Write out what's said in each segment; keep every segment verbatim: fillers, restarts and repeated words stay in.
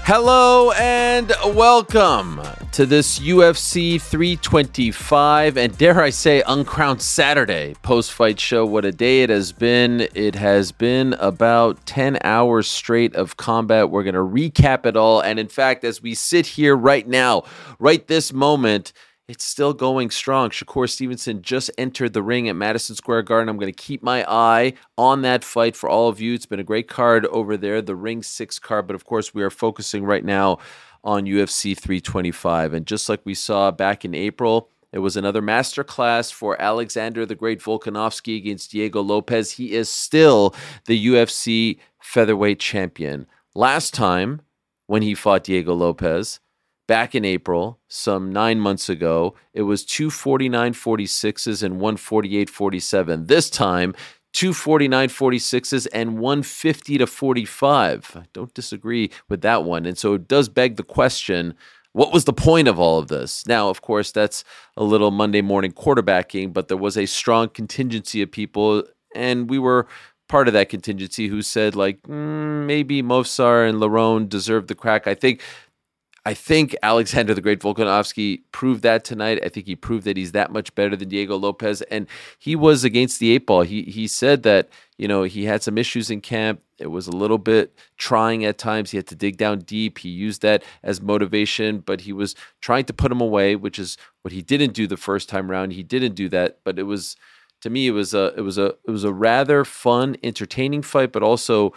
Hello and welcome to this U F C three twenty-five and dare I say Uncrowned Saturday post-fight show. What a day it has been. It has been about ten hours straight of combat. We're going to recap it all. And in fact, as we sit here right now, right this moment, it's still going strong. Shakur Stevenson just entered the ring at Madison Square Garden. I'm going to keep my eye on that fight for all of you. It's been a great card over there, the Ring six card. But of course, we are focusing right now on U F C three twenty-five. And just like we saw back in April, it was another masterclass for Alexander the Great Volkanovski against Diego Lopez. He is still the U F C featherweight champion. Last time when he fought Diego Lopez, back in April, some nine months ago, it was two forty-nine forty-sixes and one forty-eight forty-seven. This time, two forty-nine forty-sixes and one fifty to forty-five. I don't disagree with that one. And so it does beg the question, what was the point of all of this? Now, of course, that's a little Monday morning quarterbacking, but there was a strong contingency of people, and we were part of that contingency who said, like, mm, maybe Movsar and Lerone deserved the crack. I think I think Alexander the Great Volkanovski proved that tonight. I think he proved that he's that much better than Diego Lopez, and he was against the eight ball. He he said that, you know, he had some issues in camp. It was a little bit trying at times. He had to dig down deep. He used that as motivation, but he was trying to put him away, which is what he didn't do the first time around. He didn't do that, but it was, to me, it was a it was a it was a rather fun, entertaining fight, but also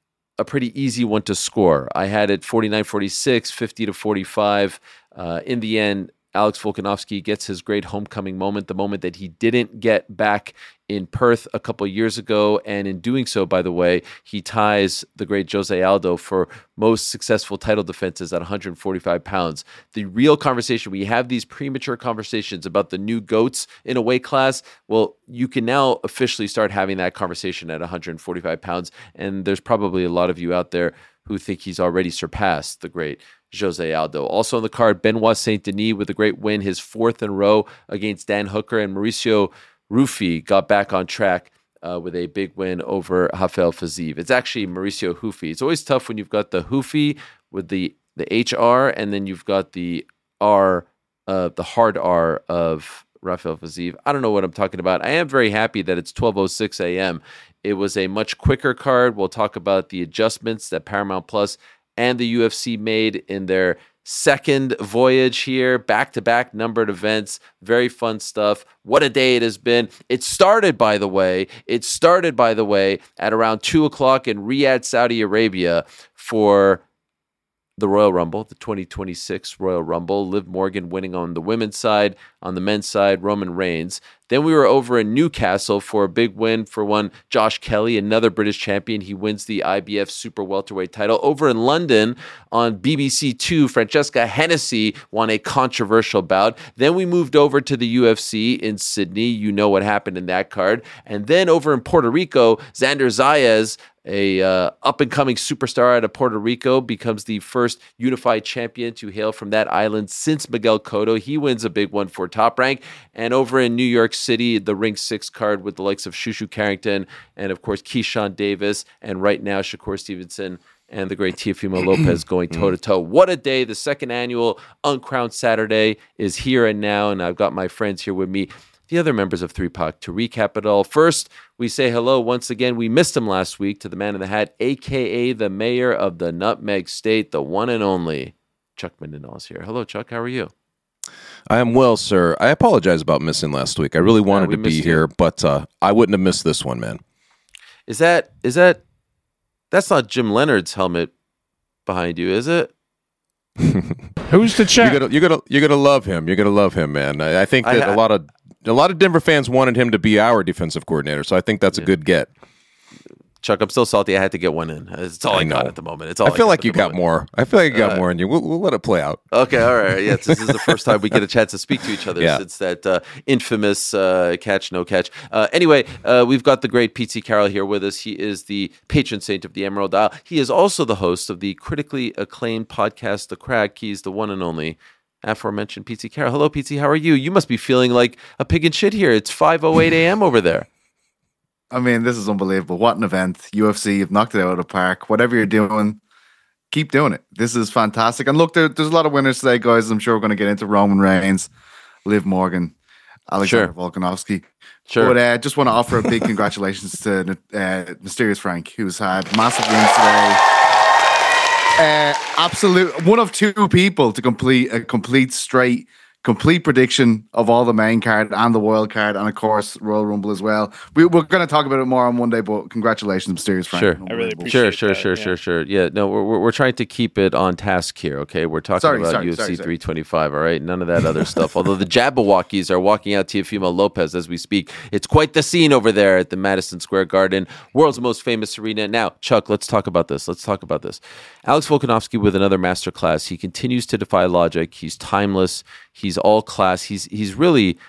a pretty easy one to score. I had it forty-nine forty-six, fifty to forty-five. Uh, in the end, Alex Volkanovski gets his great homecoming moment, the moment that he didn't get back in Perth a couple years ago. And in doing so, by the way, he ties the great Jose Aldo for most successful title defenses at one forty-five pounds. The real conversation, we have these premature conversations about the new GOATs in a weight class. Well, you can now officially start having that conversation at one forty-five pounds. And there's probably a lot of you out there who think he's already surpassed the great Jose Aldo. Also on the card, Benoit Saint Denis with a great win, his fourth in a row against Dan Hooker, and Mauricio Ruffi got back on track uh, with a big win over Rafael Fiziev. It's actually Mauricio Ruffi. It's always tough when you've got the Ruffi with the the H R, and then you've got the R, uh, the hard R of Rafael Fiziev. I don't know what I'm talking about. I am very happy that it's twelve oh six a.m. It was a much quicker card. We'll talk about the adjustments that Paramount Plus and the U F C made in their second voyage here, back-to-back numbered events, very fun stuff. What a day it has been. It started, by the way, it started, by the way, at around two o'clock in Riyadh, Saudi Arabia for the Royal Rumble, the twenty twenty-six Royal Rumble. Liv Morgan winning on the women's side. On the men's side, Roman Reigns. Then we were over in Newcastle for a big win for one Josh Kelly, another British champion. He wins the I B F Super Welterweight title. Over in London on B B C Two, Francesca Hennessy won a controversial bout. Then we moved over to the U F C in Sydney. You know what happened in that card. And then over in Puerto Rico, Xander Zayas, a uh, up-and-coming superstar out of Puerto Rico, becomes the first unified champion to hail from that island since Miguel Cotto. He wins a big one for Top Rank. And over in New York City, the Ring six card with the likes of Shushu Carrington and, of course, Keyshawn Davis, and right now Shakur Stevenson and the great Teofimo Lopez going toe-to-toe. What a day. The second annual Uncrowned Saturday is here and now, and I've got my friends here with me, the other members of three Pac, to recap it all. First, we say hello once again. We missed him last week to the man in the hat, a k a the mayor of the Nutmeg State, the one and only Chuck Mindenall is here. Hello, Chuck. How are you? I am well, sir. I apologize about missing last week. I really wanted yeah, to be you. here, but uh, I wouldn't have missed this one, man. Is that, is that, that's not Jim Leonard's helmet behind you, is it? Who's the check? You're gonna, you're gonna, you're gonna love him. You're gonna love him, man. I, I think that I, I, a lot of a lot of Denver fans wanted him to be our defensive coordinator, so I think that's yeah. a good get. Chuck, I'm still salty. I had to get one in. That's all I, I got at the moment. It's all I feel I like you got moment. more. I feel like you got uh, more in you. We'll, we'll let it play out. Okay, all right. Yes, this is the first time we get a chance to speak to each other yeah. since that uh, infamous uh, catch, no catch. Uh, anyway, uh, we've got the great Pete C. Carroll here with us. He is the patron saint of the Emerald Isle. He is also the host of the critically acclaimed podcast, The Crack. He's the one and only aforementioned Pete C. Carroll. Hello, Pete C. How are you? You must be feeling like a pig in shit here. It's five oh eight a.m. over there. I mean, this is unbelievable. What an event. U F C, you've knocked it out of the park. Whatever you're doing, keep doing it. This is fantastic. And look, there, there's a lot of winners today, guys. I'm sure we're going to get into Roman Reigns, Liv Morgan, Alexander Sure. Volkanovski. Sure. But I uh, just want to offer a big congratulations to uh, Mysterious Frank, who's had massive wins today. Uh, absolute one of two people to complete a complete straight, complete prediction of all the main card and the wild card, and of course Royal Rumble as well. We, we're going to talk about it more on Monday, but congratulations, Mysterious Frank. Sure. I really appreciate Sure, sure, that, sure, yeah. sure, sure. Yeah, no, we're we're we're trying to keep it on task here. Okay, we're talking Sorry, about sorry, U F C sorry, sorry. three twenty-five. All right, none of that other stuff. Although the Jabberwockies are walking out Teofimo Lopez as we speak. It's quite the scene over there at the Madison Square Garden, world's most famous arena. Now, Chuck, let's talk about this. Let's talk about this. Alex Volkanovski with another masterclass. He continues to defy logic. He's timeless. He's all class. He's he's really.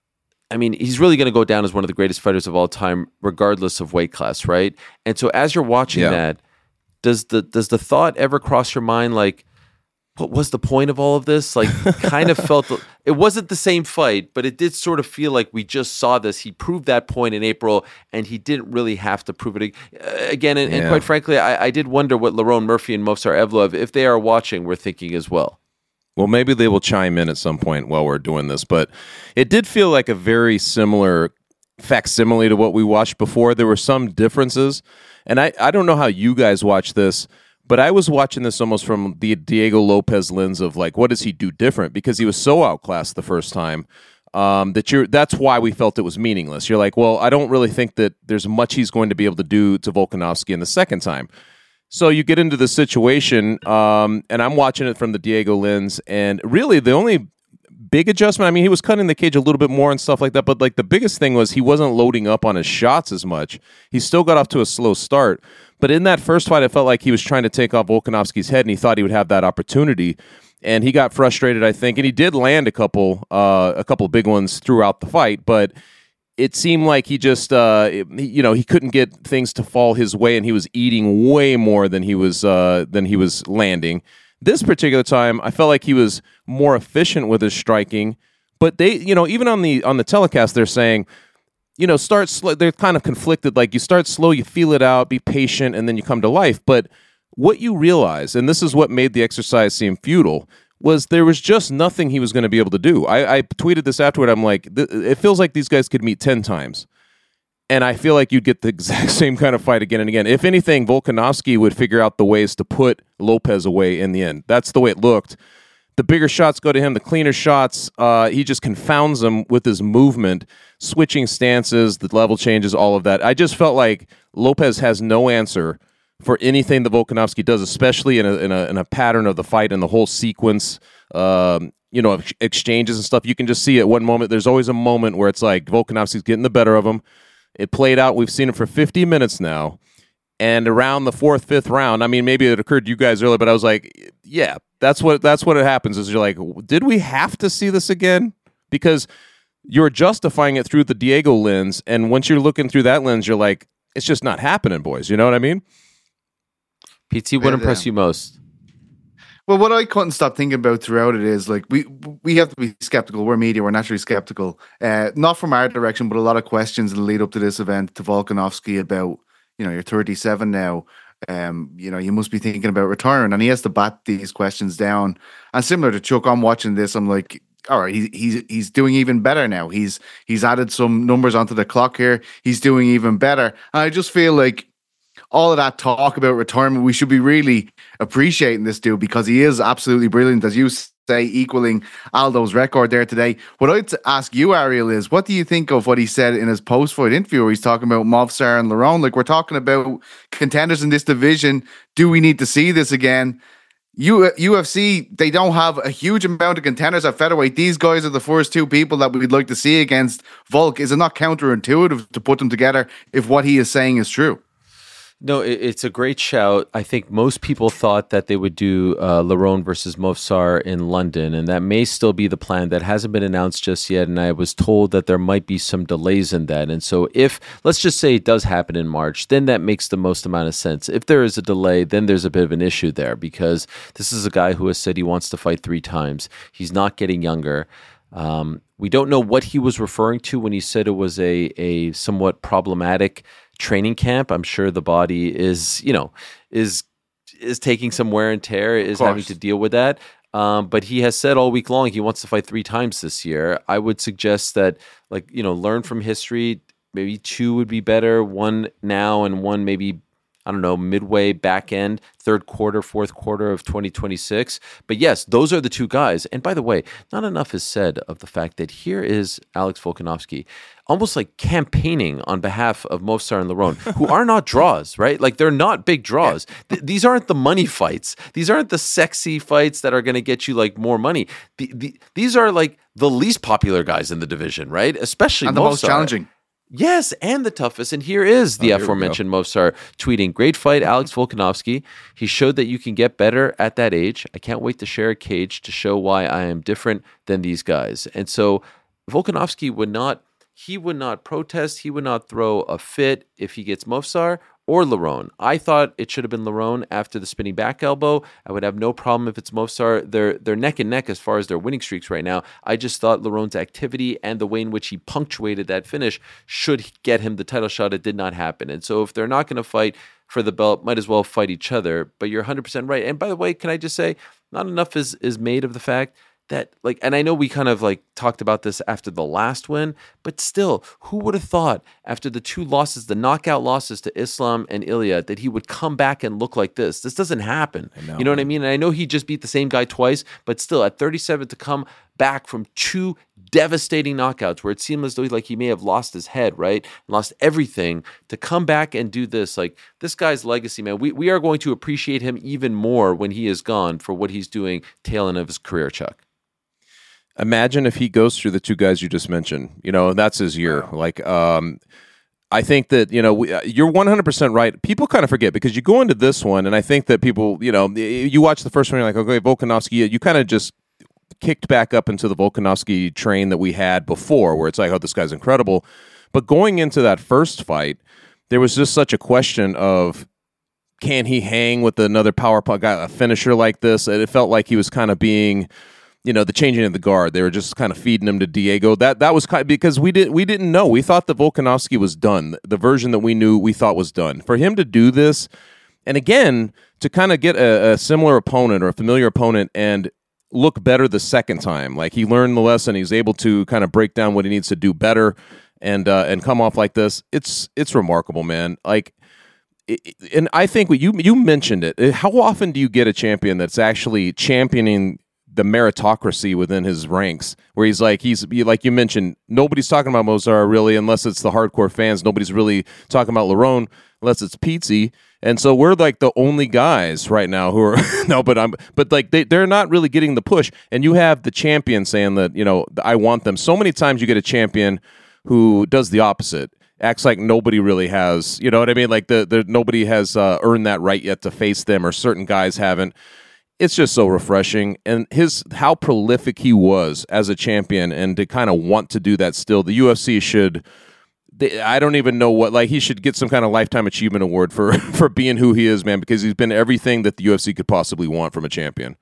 I mean, he's really going to go down as one of the greatest fighters of all time, regardless of weight class, right? And so, as you're watching Yeah. that, does the does the thought ever cross your mind, like, what was the point of all of this? Like, kind of felt it wasn't the same fight, but it did sort of feel like we just saw this. He proved that point in April, and he didn't really have to prove it uh, again. And, and Yeah. quite frankly, I, I did wonder what Lerone Murphy and Movsar Evloev, if they are watching, were thinking as well. Well, maybe they will chime in at some point while we're doing this, but it did feel like a very similar facsimile to what we watched before. There were some differences, and I, I don't know how you guys watch this, but I was watching this almost from the Diego Lopez lens of like, what does he do different? Because he was so outclassed the first time um, that you're. That's why we felt it was meaningless. You're like, well, I don't really think that there's much he's going to be able to do to Volkanovski in the second time. So you get into the situation, um, and I'm watching it from the Diego lens, and really the only big adjustment, I mean, he was cutting the cage a little bit more and stuff like that, but like the biggest thing was he wasn't loading up on his shots as much. He still got off to a slow start, but in that first fight, I felt like he was trying to take off Volkanovski's head, and he thought he would have that opportunity, and he got frustrated, I think, and he did land a couple, uh, a couple big ones throughout the fight, but it seemed like he just, uh, you know, he couldn't get things to fall his way, and he was eating way more than he was uh, than he was landing. This particular time, I felt like he was more efficient with his striking. But they, you know, even on the on the telecast, they're saying, you know, start slow. They're kind of conflicted. Like, you start slow, you feel it out, be patient, and then you come to life. But what you realize, and this is what made the exercise seem futile, was there was just nothing he was going to be able to do. I, I tweeted this afterward. I'm like, th- it feels like these guys could meet ten times. And I feel like you'd get the exact same kind of fight again and again. If anything, Volkanovski would figure out the ways to put Lopez away in the end. That's the way it looked. The bigger shots go to him. The cleaner shots, uh, he just confounds them with his movement, switching stances, the level changes, all of that. I just felt like Lopez has no answer for anything that Volkanovski does, especially in a, in a in a pattern of the fight and the whole sequence, um, you know, of exchanges and stuff. You can just see at one moment, there's always a moment where it's like Volkanovski's getting the better of him. It played out. We've seen it for fifty minutes now. And around the fourth, fifth round, I mean, maybe it occurred to you guys earlier, but I was like, yeah, that's what that's what it happens is you're like, did we have to see this again? Because you're justifying it through the Diego lens. And once you're looking through that lens, you're like, it's just not happening, boys. You know what I mean? P T, what Yeah, impressed yeah. you most? Well, what I couldn't stop thinking about throughout it is like we we have to be skeptical. We're media. We're naturally skeptical. Uh, not from our direction, but a lot of questions in the lead up to this event to Volkanovski about, you know, you're thirty-seven now. Um, you know, you must be thinking about retiring, and he has to bat these questions down. And similar to Chuck, I'm watching this. I'm like, all right, he, he's he's doing even better now. He's he's added some numbers onto the clock here. He's doing even better. And I just feel like all of that talk about retirement, we should be really appreciating this dude because he is absolutely brilliant, as you say, equaling Aldo's record there today. What I'd ask you, Ariel, is what do you think of what he said in his post-fight interview where he's talking about Movsar and Lerone? Like, we're talking about contenders in this division. Do we need to see this again? U- UFC, they don't have a huge amount of contenders at featherweight. These guys are the first two people that we'd like to see against Volk. Is it not counterintuitive to put them together if what he is saying is true? No, it, it's a great shout. I think most people thought that they would do uh, Lerone versus Movsar in London, and that may still be the plan. That hasn't been announced just yet, and I was told that there might be some delays in that. And so if, let's just say it does happen in March, then that makes the most amount of sense. If there is a delay, then there's a bit of an issue there because this is a guy who has said he wants to fight three times. He's not getting younger. Um, we don't know what he was referring to when he said it was a a somewhat problematic training camp. I'm sure the body is, you know, is is taking some wear and tear, is course. having to deal with that. Um, but he has said all week long he wants to fight three times this year. I would suggest that, like, you know, learn from history. Maybe two would be better. One now and one maybe, I don't know, midway, back end, third quarter, fourth quarter of twenty twenty-six. But yes, those are the two guys. And by the way, not enough is said of the fact that here is Alex Volkanovski almost like campaigning on behalf of Movsar and Lerone, who are not draws, right? Like, they're not big draws. Th- these aren't the money fights. These aren't the sexy fights that are going to get you like more money. The, the, these are like the least popular guys in the division, right? Especially and the Movsar. most challenging. Yes, and the toughest. And here is the oh, aforementioned Movsar tweeting, "Great fight, Alex Volkanovski. He showed that you can get better at that age. I can't wait to share a cage to show why I am different than these guys." And so Volkanovski would not, he would not protest. He would not throw a fit if he gets Movsar or Lerone. I thought it should have been Lerone after the spinning back elbow. I would have no problem if it's Movsar. They're, they're neck and neck as far as their winning streaks right now. I just thought Lerone's activity and the way in which he punctuated that finish should get him the title shot. It did not happen. And so if they're not going to fight for the belt, might as well fight each other. But you're one hundred percent right. And by the way, can I just say, not enough is, is made of the fact that, like, and I know we kind of like talked about this after the last win, but still, who would have thought after the two losses, the knockout losses to Islam and Ilya, that he would come back and look like this? This doesn't happen. Know, you know what I mean? And I know he just beat the same guy twice, but still, at thirty-seven, to come back from two devastating knockouts where it seemed as though like he may have lost his head, right? Lost everything, to come back and do this. Like, this guy's legacy, man, we, we are going to appreciate him even more when he is gone for what he's doing tail end of his career, Chuck. Imagine if he goes through the two guys you just mentioned. You know, that's his year. Like, um, I think that, you know, we, uh, you're one hundred percent right. People kind of forget because you go into this one, and I think that people, you know, you watch the first one, you're like, okay, Volkanovski, you kind of just kicked back up into the Volkanovski train that we had before, where it's like, oh, this guy's incredible. But going into that first fight, there was just such a question of, can he hang with another power guy, a finisher like this? And it felt like he was kind of being, you know, the changing of the guard. They were just kind of feeding him to Diego. That that was kind of, because we didn't we didn't know. We thought that Volkanovski was done. The version that we knew, we thought was done. For him to do this, and again to kind of get a, a similar opponent or a familiar opponent and look better the second time, like he learned the lesson. He's able to kind of break down what he needs to do better, and uh, and come off like this. It's it's remarkable, man. Like. And I think what you you mentioned it. How often do you get a champion that's actually championing the meritocracy within his ranks, where he's like, he's like you mentioned, nobody's talking about Movsar really, unless it's the hardcore fans. Nobody's really talking about Lerone unless it's Pizzi. And so we're like the only guys right now who are no, but I'm, but like they they're not really getting the push. And you have the champion saying that, you know, I want them. So many times you get a champion who does the opposite. Acts like nobody really has, you know what I mean? Like the, the nobody has uh, earned that right yet to face them, or certain guys haven't. It's just so refreshing, and his how prolific he was as a champion, and to kind of want to do that still. The U F C should, they, I don't even know what, like he should get some kind of lifetime achievement award for for being who he is, man, because he's been everything that the U F C could possibly want from a champion.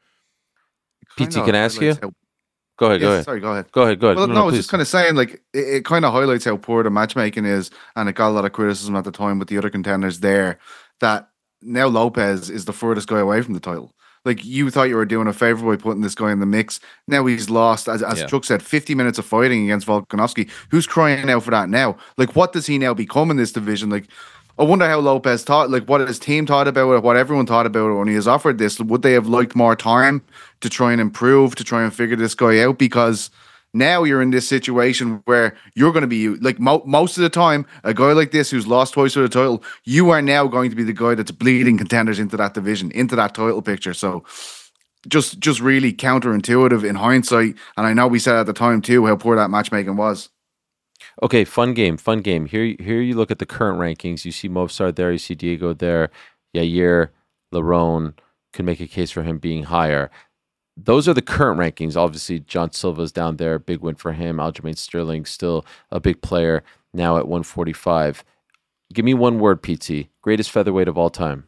P T, can I ask you? How- Go ahead, yes, go ahead. Sorry, go ahead. Go ahead, go ahead. Well, no, no, no, I was please. just kind of saying, like, it, it kind of highlights how poor the matchmaking is, and it got a lot of criticism at the time with the other contenders there, that now Lopez is the furthest guy away from the title. Like, you thought you were doing a favor by putting this guy in the mix. Now he's lost, as, as Yeah. Chuck said, fifty minutes of fighting against Volkanovski. Who's crying out for that now? Like, what does he now become in this division? Like, I wonder how Lopez thought, like what his team thought about it, what everyone thought about it when he was offered this. Would they have liked more time to try and improve, to try and figure this guy out? Because now you're in this situation where you're going to be, like mo- most of the time, a guy like this who's lost twice to the title, you are now going to be the guy that's bleeding contenders into that division, into that title picture. So just just really counterintuitive in hindsight. And I know we said at the time too how poor that matchmaking was. Okay, fun game, fun game. Here, here you look at the current rankings. You see Movsar there, you see Diego there, Yair, Lerone, could make a case for him being higher. Those are the current rankings. Obviously, John Silva's down there, big win for him. Aljamain Sterling, still a big player, now at one forty-five. Give me one word, P T. Greatest featherweight of all time.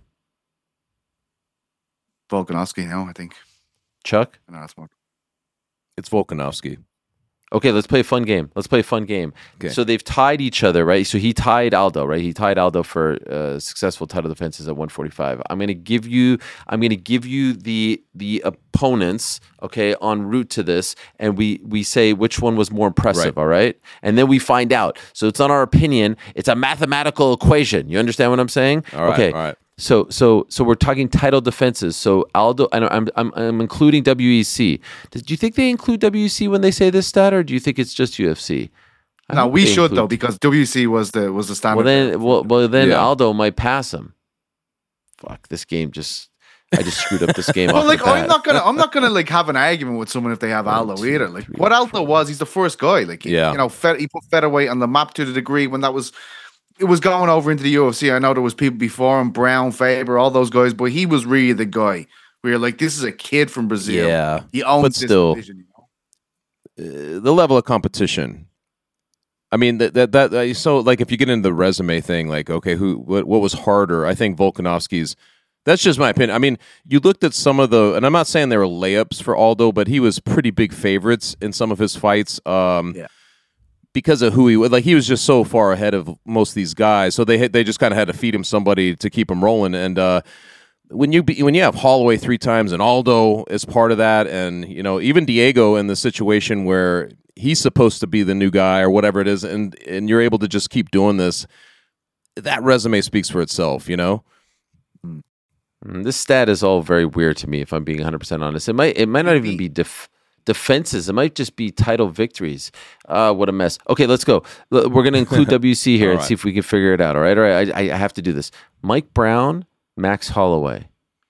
Volkanovski now, I think. Chuck? I know that's more. It's Volkanovski. Okay, let's play a fun game. Let's play a fun game. Okay. So they've tied each other, right? So he tied Aldo, right? He tied Aldo for uh, successful title defenses at one forty-five. I'm going to give you I'm going to give you the the opponents, okay, en route to this, and we we say which one was more impressive, Right. all right? And then we find out. So it's not our opinion, it's a mathematical equation. You understand what I'm saying? All right, okay. all right. So so so we're talking title defenses. So Aldo, and I'm I'm I'm including W E C. Do you think they include W E C when they say this stat, or do you think it's just U F C? I No, hope we they should include- though, because W C was the was the standard. Well then, well, well then Yeah. Aldo might pass him. Fuck, this game just I just screwed up this game. Well, off like the bat. I'm not gonna, I'm not gonna like have an argument with someone if they have Aldo two, either. Like three, what Aldo was, he's the first guy. Like, he, Yeah. you know, fed, he put featherweight on the map to the degree when that was, it was going over into the U F C. I know there was people before him, Brown, Faber, all those guys, but he was really the guy. Where you're like, this is a kid from Brazil. Yeah, he owns but this still- division. You know? Uh, the level of competition. I mean that that that uh, so like if you get into the resume thing, like okay, who what, what was harder? I think Volkanovski's. That's just my opinion. I mean, you looked at some of the, and I'm not saying they were layups for Aldo, but he was pretty big favorites in some of his fights. Um, Yeah. Because of who he was, like he was just so far ahead of most of these guys, so they had, they just kind of had to feed him somebody to keep him rolling. And uh, when you be, when you have Holloway three times and Aldo is part of that, and you know even Diego in the situation where he's supposed to be the new guy or whatever it is, and and you're able to just keep doing this, that resume speaks for itself, you know. Mm, This stat is all very weird to me. If I'm being one hundred percent honest, it might it might not even be def- defenses. It might just be title victories. Uh, what a mess. Okay, let's go. L- We're going to include W C here All and right. see if we can figure it out. All right, all right. I, I have to do this. Mike Brown, Max Holloway.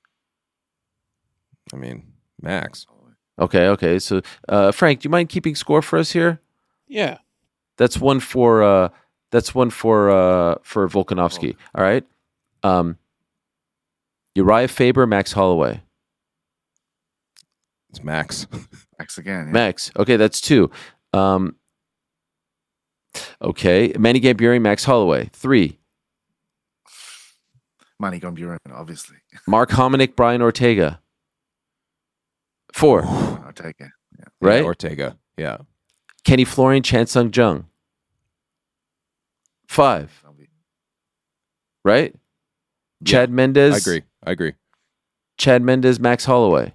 I mean, Max. Okay, okay. So, uh, Frank, do you mind keeping score for us here? Yeah. That's one for uh, that's one for uh, for Volkanovski. All right. Um, Uriah Faber, Max Holloway. It's Max. Max again. Yeah. Max. Okay, that's two. Um, okay, Manny Gambieri, Max Holloway. Three. Manny Gambier, obviously. Mark Hominick, Brian Ortega. Four. I'll take it. Yeah. Right? Yeah, Ortega. Yeah. Kenny Florian, Chan Sung Jung. Five. That'll be- Right? Chad Mendez. I agree. I agree. Chad Mendez, Max Holloway.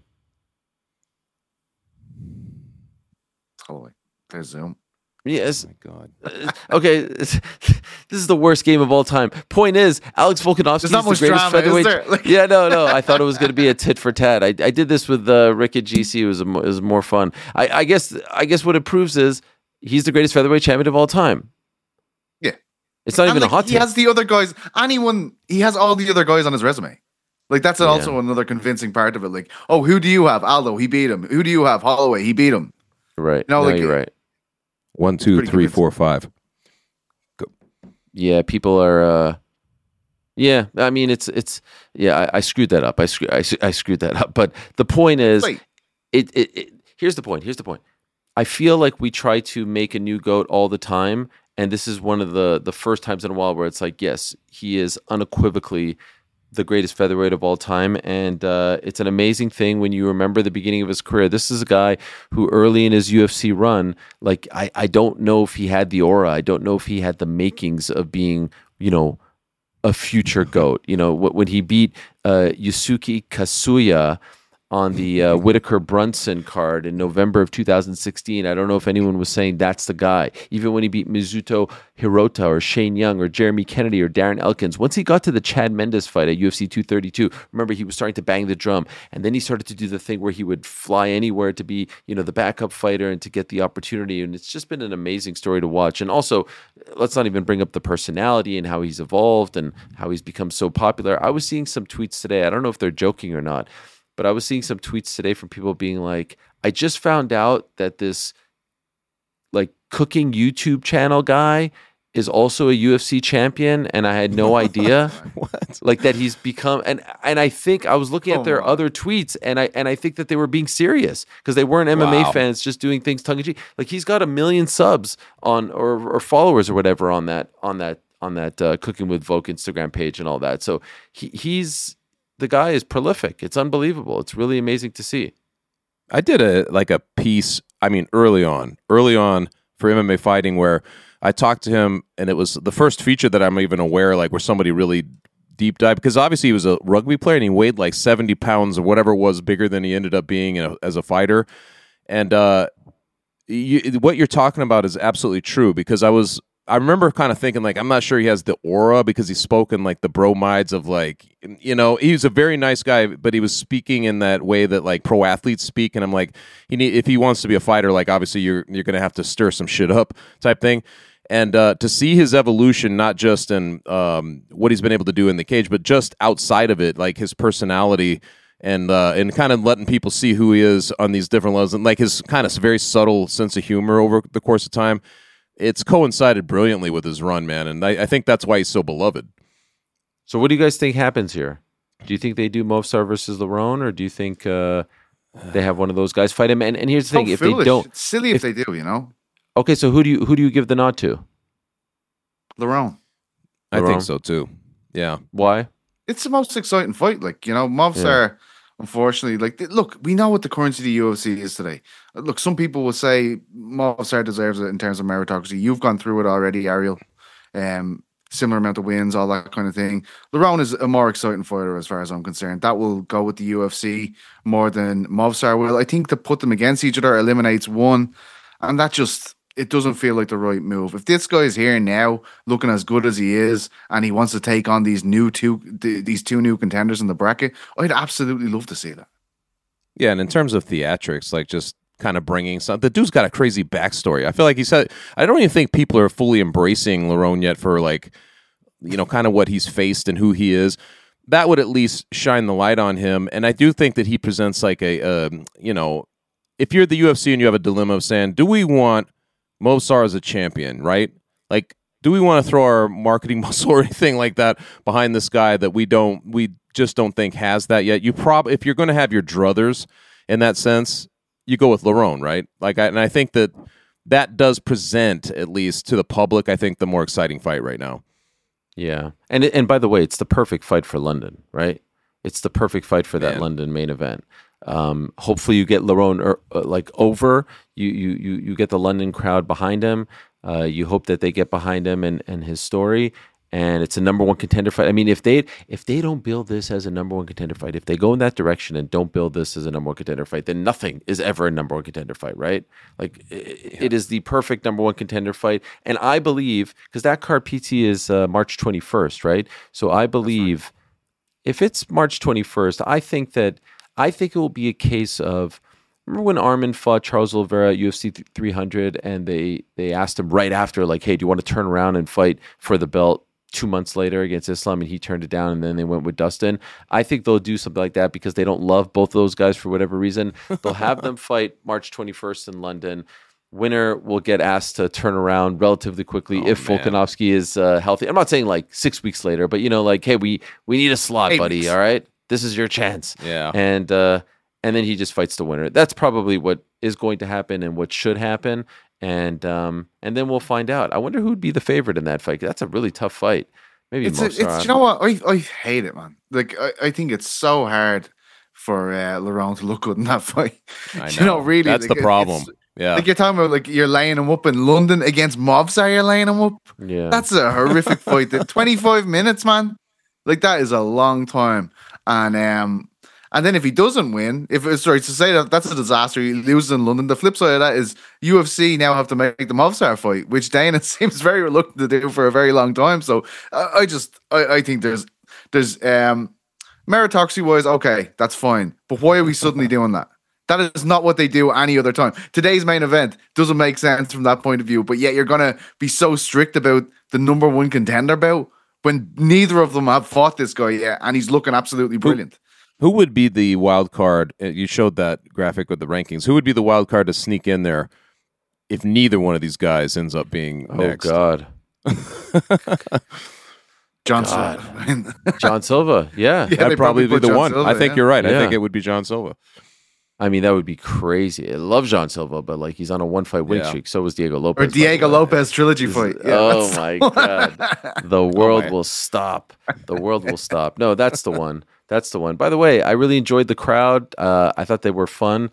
Holloway. There's Zoom. Yes. Oh my God. Uh, okay, this is the worst game of all time. Point is, Alex Volkanovski There's not is the much greatest drama, is featherweight. there? Like- Yeah, no, no. I thought it was going to be a tit for tat. I, I did this with uh, Rick at G C. It was a, mo- it was more fun. I, I guess I guess what it proves is he's the greatest featherweight champion of all time. Yeah. It's not And, even like, a hot he take. has the other guys. Anyone, he has all the other guys on his resume. Like that's Yeah. also another convincing part of it. Like, oh, who do you have? Aldo, he beat him. Who do you have? Holloway, he beat him. Right. No, No, like- you're right. One, two, pretty three, convincing. four, five. Yeah, people are. Uh, yeah, I mean, it's it's. Yeah, I, I screwed that up. I, screw, I s- I screwed that up. But the point is, Wait. it, it, it. Here's the point. Here's the point. I feel like we try to make a new GOAT all the time, and this is one of the the first times in a while where it's like, yes, he is unequivocally the greatest featherweight of all time, and uh, it's an amazing thing when you remember the beginning of his career. This is a guy who early in his U F C run, like I, I don't know if he had the aura, I don't know if he had the makings of being, you know, a future GOAT. You know, wh- when he beat uh, Yusuke Kasuya on the uh, Whitaker Brunson card in November of two thousand sixteen. I don't know if anyone was saying that's the guy. Even when he beat Mizuto Hirota or Shane Young or Jeremy Kennedy or Darren Elkins. Once he got to the Chad Mendes fight at U F C two thirty-two, remember he was starting to bang the drum, and then he started to do the thing where he would fly anywhere to be, you know, the backup fighter and to get the opportunity. And it's just been an amazing story to watch. And also, let's not even bring up the personality and how he's evolved and how he's become so popular. I was seeing some tweets today. I don't know if they're joking or not, but I was seeing some tweets today from people being like, I just found out that this like cooking YouTube channel guy is also a U F C champion, and I had no idea. What? Like that he's become, and and I think I was looking at Oh their my. other tweets, and I and I think that they were being serious because they weren't M M A Wow. fans just doing things tongue in cheek. Like he's got a million subs on or or followers or whatever on that on that on that uh, Cooking with Volk Instagram page and all that. So he he's the guy is prolific. It's unbelievable. It's really amazing to see. I did a like a piece. I mean, early on, early on for M M A fighting, where I talked to him, and it was the first feature that I'm even aware, like where somebody really deep dive, because obviously he was a rugby player and he weighed like seventy pounds or whatever it was bigger than he ended up being in a, as a fighter. And uh, you, what you're talking about is absolutely true, because I was, I remember kind of thinking like, I'm not sure he has the aura, because he's spoken like the bromides of like, you know, he was a very nice guy, but he was speaking in that way that like pro athletes speak. And I'm like, he need, if he wants to be a fighter, like obviously you're, you're going to have to stir some shit up type thing. And uh, to see his evolution, not just in um, what he's been able to do in the cage, but just outside of it, like his personality and uh, and kind of letting people see who he is on these different levels, and like his kind of very subtle sense of humor over the course of time, it's coincided brilliantly with his run, man. And I, I think that's why he's so beloved. So what do you guys think happens here? Do you think they do Movsar versus Lerone, or do you think uh, they have one of those guys fight him? And, and here's the thing: so if foolish. they don't, it's silly if, if they do, you know. Okay, so who do you who do you give the nod to? Lerone. I Lerone? think so too. Yeah. Why? It's the most exciting fight. Like, you know, Movsar, yeah. unfortunately, like, look, we know what the currency of the U F C is today. Look, some people will say Movsar deserves it in terms of meritocracy. You've gone through it already, Ariel. Um, similar amount of wins, all that kind of thing. Lerone is a more exciting fighter as far as I'm concerned. That will go with the U F C more than Movsar will. I think to put them against each other eliminates one, and that just... it doesn't feel like the right move. If this guy is here now, looking as good as he is, and he wants to take on these new two, th- these two new contenders in the bracket, I'd absolutely love to see that. Yeah, and in terms of theatrics, like just kind of bringing some, the dude's got a crazy backstory. I feel like he said, I don't even think people are fully embracing Lerone yet for like, you know, kind of what he's faced and who he is. That would at least shine the light on him. And I do think that he presents like a, uh, you know, if you're the U F C and you have a dilemma of saying, do we want Movsar as a champion, right? Like, do we want to throw our marketing muscle or anything like that behind this guy that we don't, we just don't think has that yet? You probably, if you're going to have your druthers in that sense, you go with Lerone, right? Like, I, and I think that that does present, at least to the public, I think the more exciting fight right now. Yeah, and and by the way, it's the perfect fight for London, right? It's the perfect fight for that Man. London main event. Um, hopefully, you get Lerone er, uh, like over. You you you you get the London crowd behind him. Uh, you hope that they get behind him and, and his story. And it's a number one contender fight. I mean, if they if they don't build this as a number one contender fight, if they go in that direction and don't build this as a number one contender fight, then nothing is ever a number one contender fight, right? Like it, yeah. it is the perfect number one contender fight. And I believe, because that card P T is uh, March twenty-first, right? So I believe right. if it's March twenty-first, I think that I think it will be a case of, remember when Armin fought Charles Oliveira at U F C three hundred, and they they asked him right after, like, hey, do you want to turn around and fight for the belt two months later against Islam, and he turned it down, and then they went with Dustin. I think they'll do something like that because they don't love both of those guys for whatever reason. They'll have them fight March twenty-first in London. Winner will get asked to turn around relatively quickly oh, if man. Volkanovski is uh, healthy. I'm not saying like six weeks later, but, you know, like, hey, we we need a slot, Eight buddy, weeks. All right? This is your chance. Yeah. And uh, and then he just fights the winner. That's probably what is going to happen and what should happen. And um, and then we'll find out. I wonder who'd be the favorite in that fight. That's a really tough fight. Maybe it's, a, it's you know what? I, I hate it, man. Like I, I think it's so hard for uh, Lerone to look good in that fight. I know. You know, really, that's like, the problem. Yeah, like you're talking about, like you're laying him up in London against Movsar. You're laying him up. Yeah, that's a horrific fight. twenty-five minutes, man. Like that is a long time. And um. And then if he doesn't win, if it's sorry to say that that's a disaster, he loses in London. The flip side of that is U F C now have to make the Movsar fight, which Dana seems very reluctant to do for a very long time. So I, I just I, I think there's there's um meritocracy wise, okay, that's fine. But why are we suddenly doing that? That is not what they do any other time. Today's main event doesn't make sense from that point of view, but yet you're gonna be so strict about the number one contender bout when neither of them have fought this guy yet, and he's looking absolutely brilliant. Who would be the wild card? You showed that graphic with the rankings. Who would be the wild card to sneak in there if neither one of these guys ends up being oh, next? God. John God. Silva. John Silva, yeah. yeah That'd probably, probably be the John one. Silva, I think yeah. you're right. Yeah. I think it would be John Silva. I mean, that would be crazy. I love John Silva, but like he's on a one-fight win yeah. streak. So was Diego Lopez. Or Diego Lopez trilogy fight. Yeah, oh, my God. The world oh, will stop. The world will stop. No, that's the one. That's the one. By the way, I really enjoyed the crowd. Uh, I thought they were fun.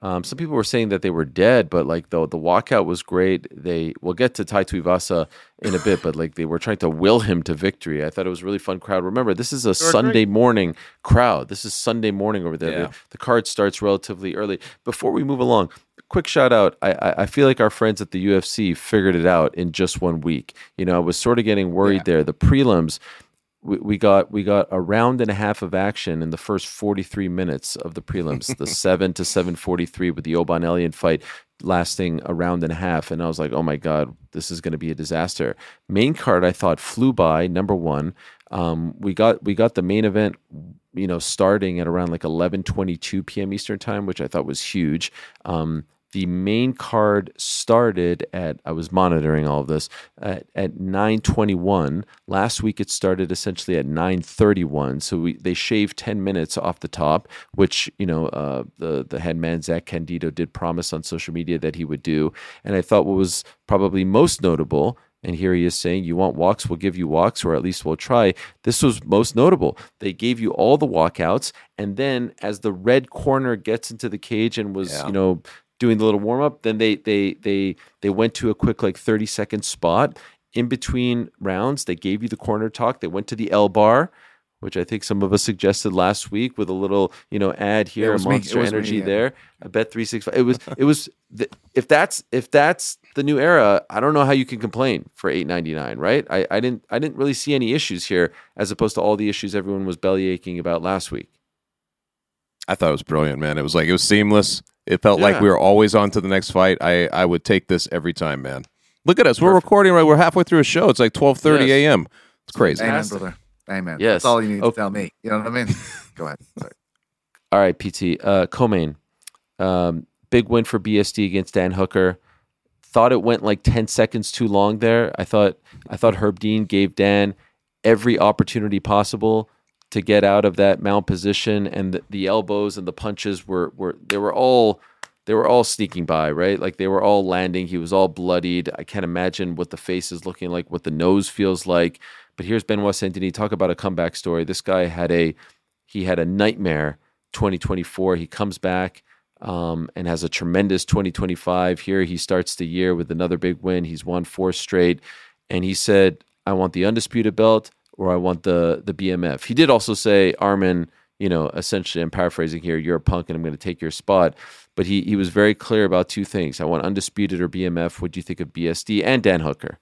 Um, some people were saying that they were dead, but like the the walkout was great. They we'll get to Tai Tuivasa in a bit, but like they were trying to will him to victory. I thought it was a really fun crowd. Remember, this is a Sunday great. morning crowd. This is Sunday morning over there. Yeah. The, the card starts relatively early. Before we move along, quick shout out. I, I I feel like our friends at the U F C figured it out in just one week. You know, I was sort of getting worried yeah. there. The prelims. We, we got we got a round and a half of action in the first forty-three minutes of the prelims, the seven to seven forty-three with the Oban Elliott fight lasting a round and a half, and I was like, oh my god, this is going to be a disaster. Main card I thought flew by. Number one, um, we got we got the main event, you know, starting at around like eleven twenty-two p.m. Eastern time, which I thought was huge. Um, The main card started at, I was monitoring all of this, at, at nine twenty-one. Last week it started essentially at nine thirty-one. So we, they shaved ten minutes off the top, which, you know, uh, the, the head man, Zach Candido, did promise on social media that he would do. And I thought what was probably most notable, and here he is saying, you want walks, we'll give you walks, or at least we'll try. This was most notable. They gave you all the walkouts. And then as the red corner gets into the cage and was, yeah. you know, doing the little warm up, then they they they they went to a quick like thirty second spot in between rounds. They gave you the corner talk. They went to the L bar, which I think some of us suggested last week with a little you know ad here, Monster me, Energy me, yeah. there. I bet three six five. It was it was the, if that's if that's the new era, I don't know how you can complain for eight ninety-nine, right? I I didn't I didn't really see any issues here as opposed to all the issues everyone was belly aching about last week. I thought it was brilliant, man. It was like it was seamless. It felt yeah. like we were always on to the next fight. I, I would take this every time, man. Look at us. We're Perfect. recording right. We're halfway through a show. It's like twelve thirty yes. a.m. It's crazy. Amen, brother. Amen. Yes. That's all you need oh. to tell me. You know what I mean? Go ahead. Sorry. All right, P T. Uh, co-main. Um, big win for B S D against Dan Hooker. Thought it went like ten seconds too long there. I thought I thought Herb Dean gave Dan every opportunity possible to get out of that mount position, and the, the elbows and the punches were were they were all they were all sneaking by, right? Like they were all landing. He was all bloodied. I can't imagine what the face is looking like, what the nose feels like. But here's Benoit Saint-Denis. Talk about a comeback story. This guy had a he had a nightmare twenty twenty-four. He comes back um, and has a tremendous twenty twenty-five. Here he starts the year with another big win. He's won four straight, and he said, "I want the undisputed belt, or I want the the B M F." He did also say, Arman, you know, essentially, I'm paraphrasing here, you're a punk and I'm going to take your spot. But he he was very clear about two things. I want undisputed or B M F. What do you think of B S D and Dan Hooker?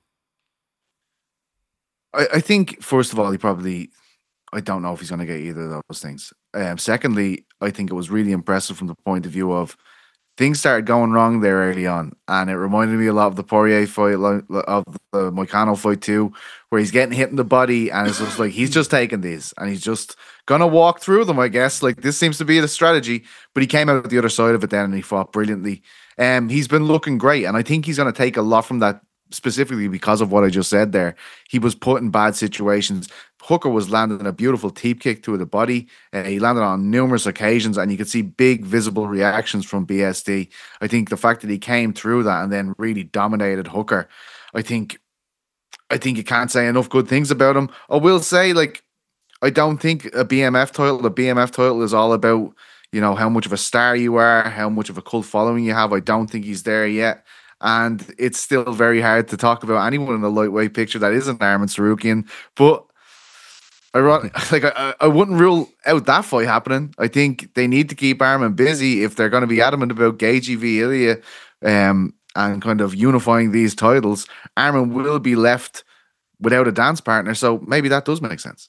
I, I think, first of all, he probably, I don't know if he's going to get either of those things. Um, secondly, I think it was really impressive from the point of view of things started going wrong there early on, and it reminded me a lot of the Poirier fight, of the Moicano fight too, where he's getting hit in the body, and it's just like he's just taking these, and he's just gonna walk through them. I guess like this seems to be the strategy, but he came out the other side of it then, and he fought brilliantly. Um, he's been looking great, and I think he's gonna take a lot from that, specifically because of what I just said there. He was put in bad situations. Hooker was landing a beautiful teep kick to the body. Uh, he landed on numerous occasions, and you could see big visible reactions from B S D. I think the fact that he came through that and then really dominated Hooker, I think I think you can't say enough good things about him. I will say, like, I don't think a B M F title, the B M F title is all about, you know, how much of a star you are, how much of a cult following you have. I don't think he's there yet. And it's still very hard to talk about anyone in the lightweight picture that isn't Arman Tsarukyan. But ironic, like I, I wouldn't rule out that fight happening. I think they need to keep Arman busy if they're going to be adamant about Gaethje v. Ilya um, and kind of unifying these titles. Arman will be left without a dance partner, so maybe that does make sense.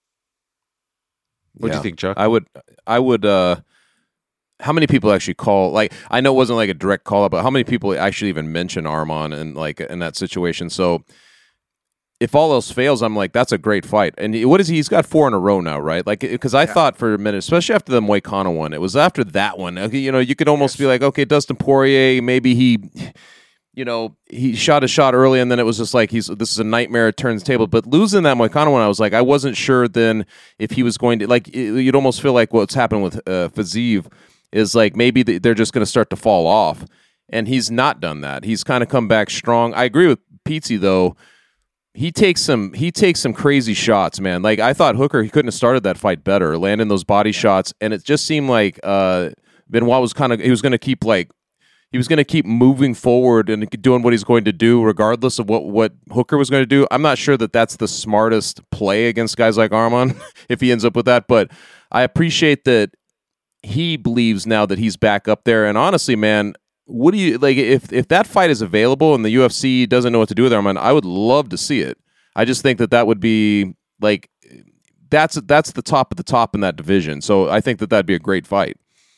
What yeah. do you think, Chuck? I would, I would. Uh, how many people actually call? Like, I know it wasn't like a direct call up, but how many people actually even mention Arman and like in that situation? So, if all else fails, I'm like, that's a great fight. And what is he? He's got four in a row now, right? Like, because I yeah. thought for a minute, especially after the Moicano one, it was after that one. You know, you could almost yes. be like, okay, Dustin Poirier, maybe he. You know, he shot a shot early, and then it was just like, he's this is a nightmare, it turns the table. But losing that Moicano one, I was like, I wasn't sure then if he was going to, like, you'd almost feel like what's happened with uh, Fiziev is like maybe they're just going to start to fall off. And he's not done that. He's kind of come back strong. I agree with Pizzi, though. He takes some he takes some crazy shots, man. Like, I thought Hooker, he couldn't have started that fight better, landing those body shots. And it just seemed like uh, Benoit was kind of he was going to keep like he was going to keep moving forward and doing what he's going to do regardless of what what Hooker was going to do. I'm not sure that that's the smartest play against guys like Arman if he ends up with that, but I appreciate that he believes now that he's back up there. And honestly, man, what do you like if if that fight is available and the U F C doesn't know what to do with Arman? I would love to see it. I just think that that would be like that's that's the top of the top in that division. So I think that that'd be a great fight.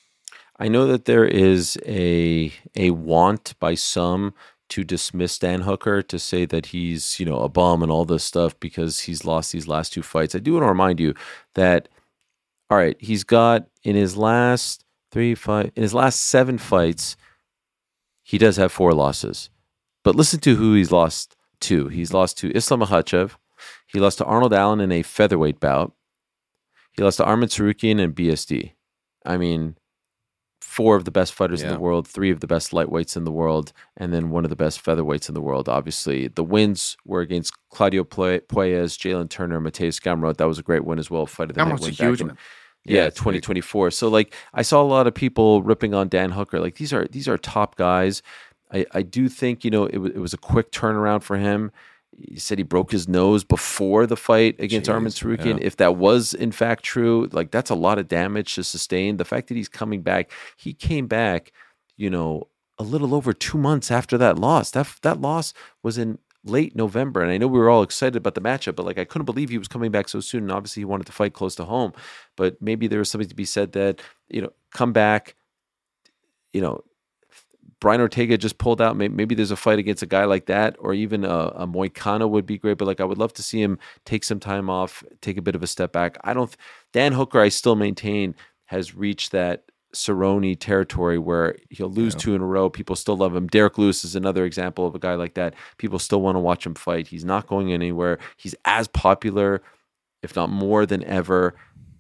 I know that there is a a want by some to dismiss Dan Hooker, to say that he's, you know, a bum and all this stuff because he's lost these last two fights. I do want to remind you that, all right, he's got in his last three five in his last seven fights, he does have four losses. But listen to who he's lost to. He's lost to Islam Makhachev. He lost to Arnold Allen in a featherweight bout. He lost to Arman Tsarukyan and B S D. I mean, four of the best fighters yeah. in the world, three of the best lightweights in the world, and then one of the best featherweights in the world. Obviously, the wins were against Claudio Puelles, Jalen Turner, Mateus Gamrot. That was a great win as well. Fight of the night. Gamrot's a huge one. Yeah, yeah twenty twenty-four. So, like, I saw a lot of people ripping on Dan Hooker. Like, these are these are top guys. I, I do think, you know, it, w- it was a quick turnaround for him. He said he broke his nose before the fight against Jeez, Arman Tsarukyan. Yeah. If that was in fact true, like that's a lot of damage to sustain. The fact that he's coming back, he came back, you know, a little over two months after that loss. That that loss was in late November, and I know we were all excited about the matchup, but like I couldn't believe he was coming back so soon. And obviously, he wanted to fight close to home, but maybe there was something to be said that, you know, come back, you know. Brian Ortega just pulled out. Maybe there's a fight against a guy like that, or even a, a Moicano would be great. But like, I would love to see him take some time off, take a bit of a step back. I don't. Dan Hooker, I still maintain, has reached that Cerrone territory where he'll lose yeah. two in a row. People still love him. Derek Lewis is another example of a guy like that. People still want to watch him fight. He's not going anywhere. He's as popular, if not more than ever.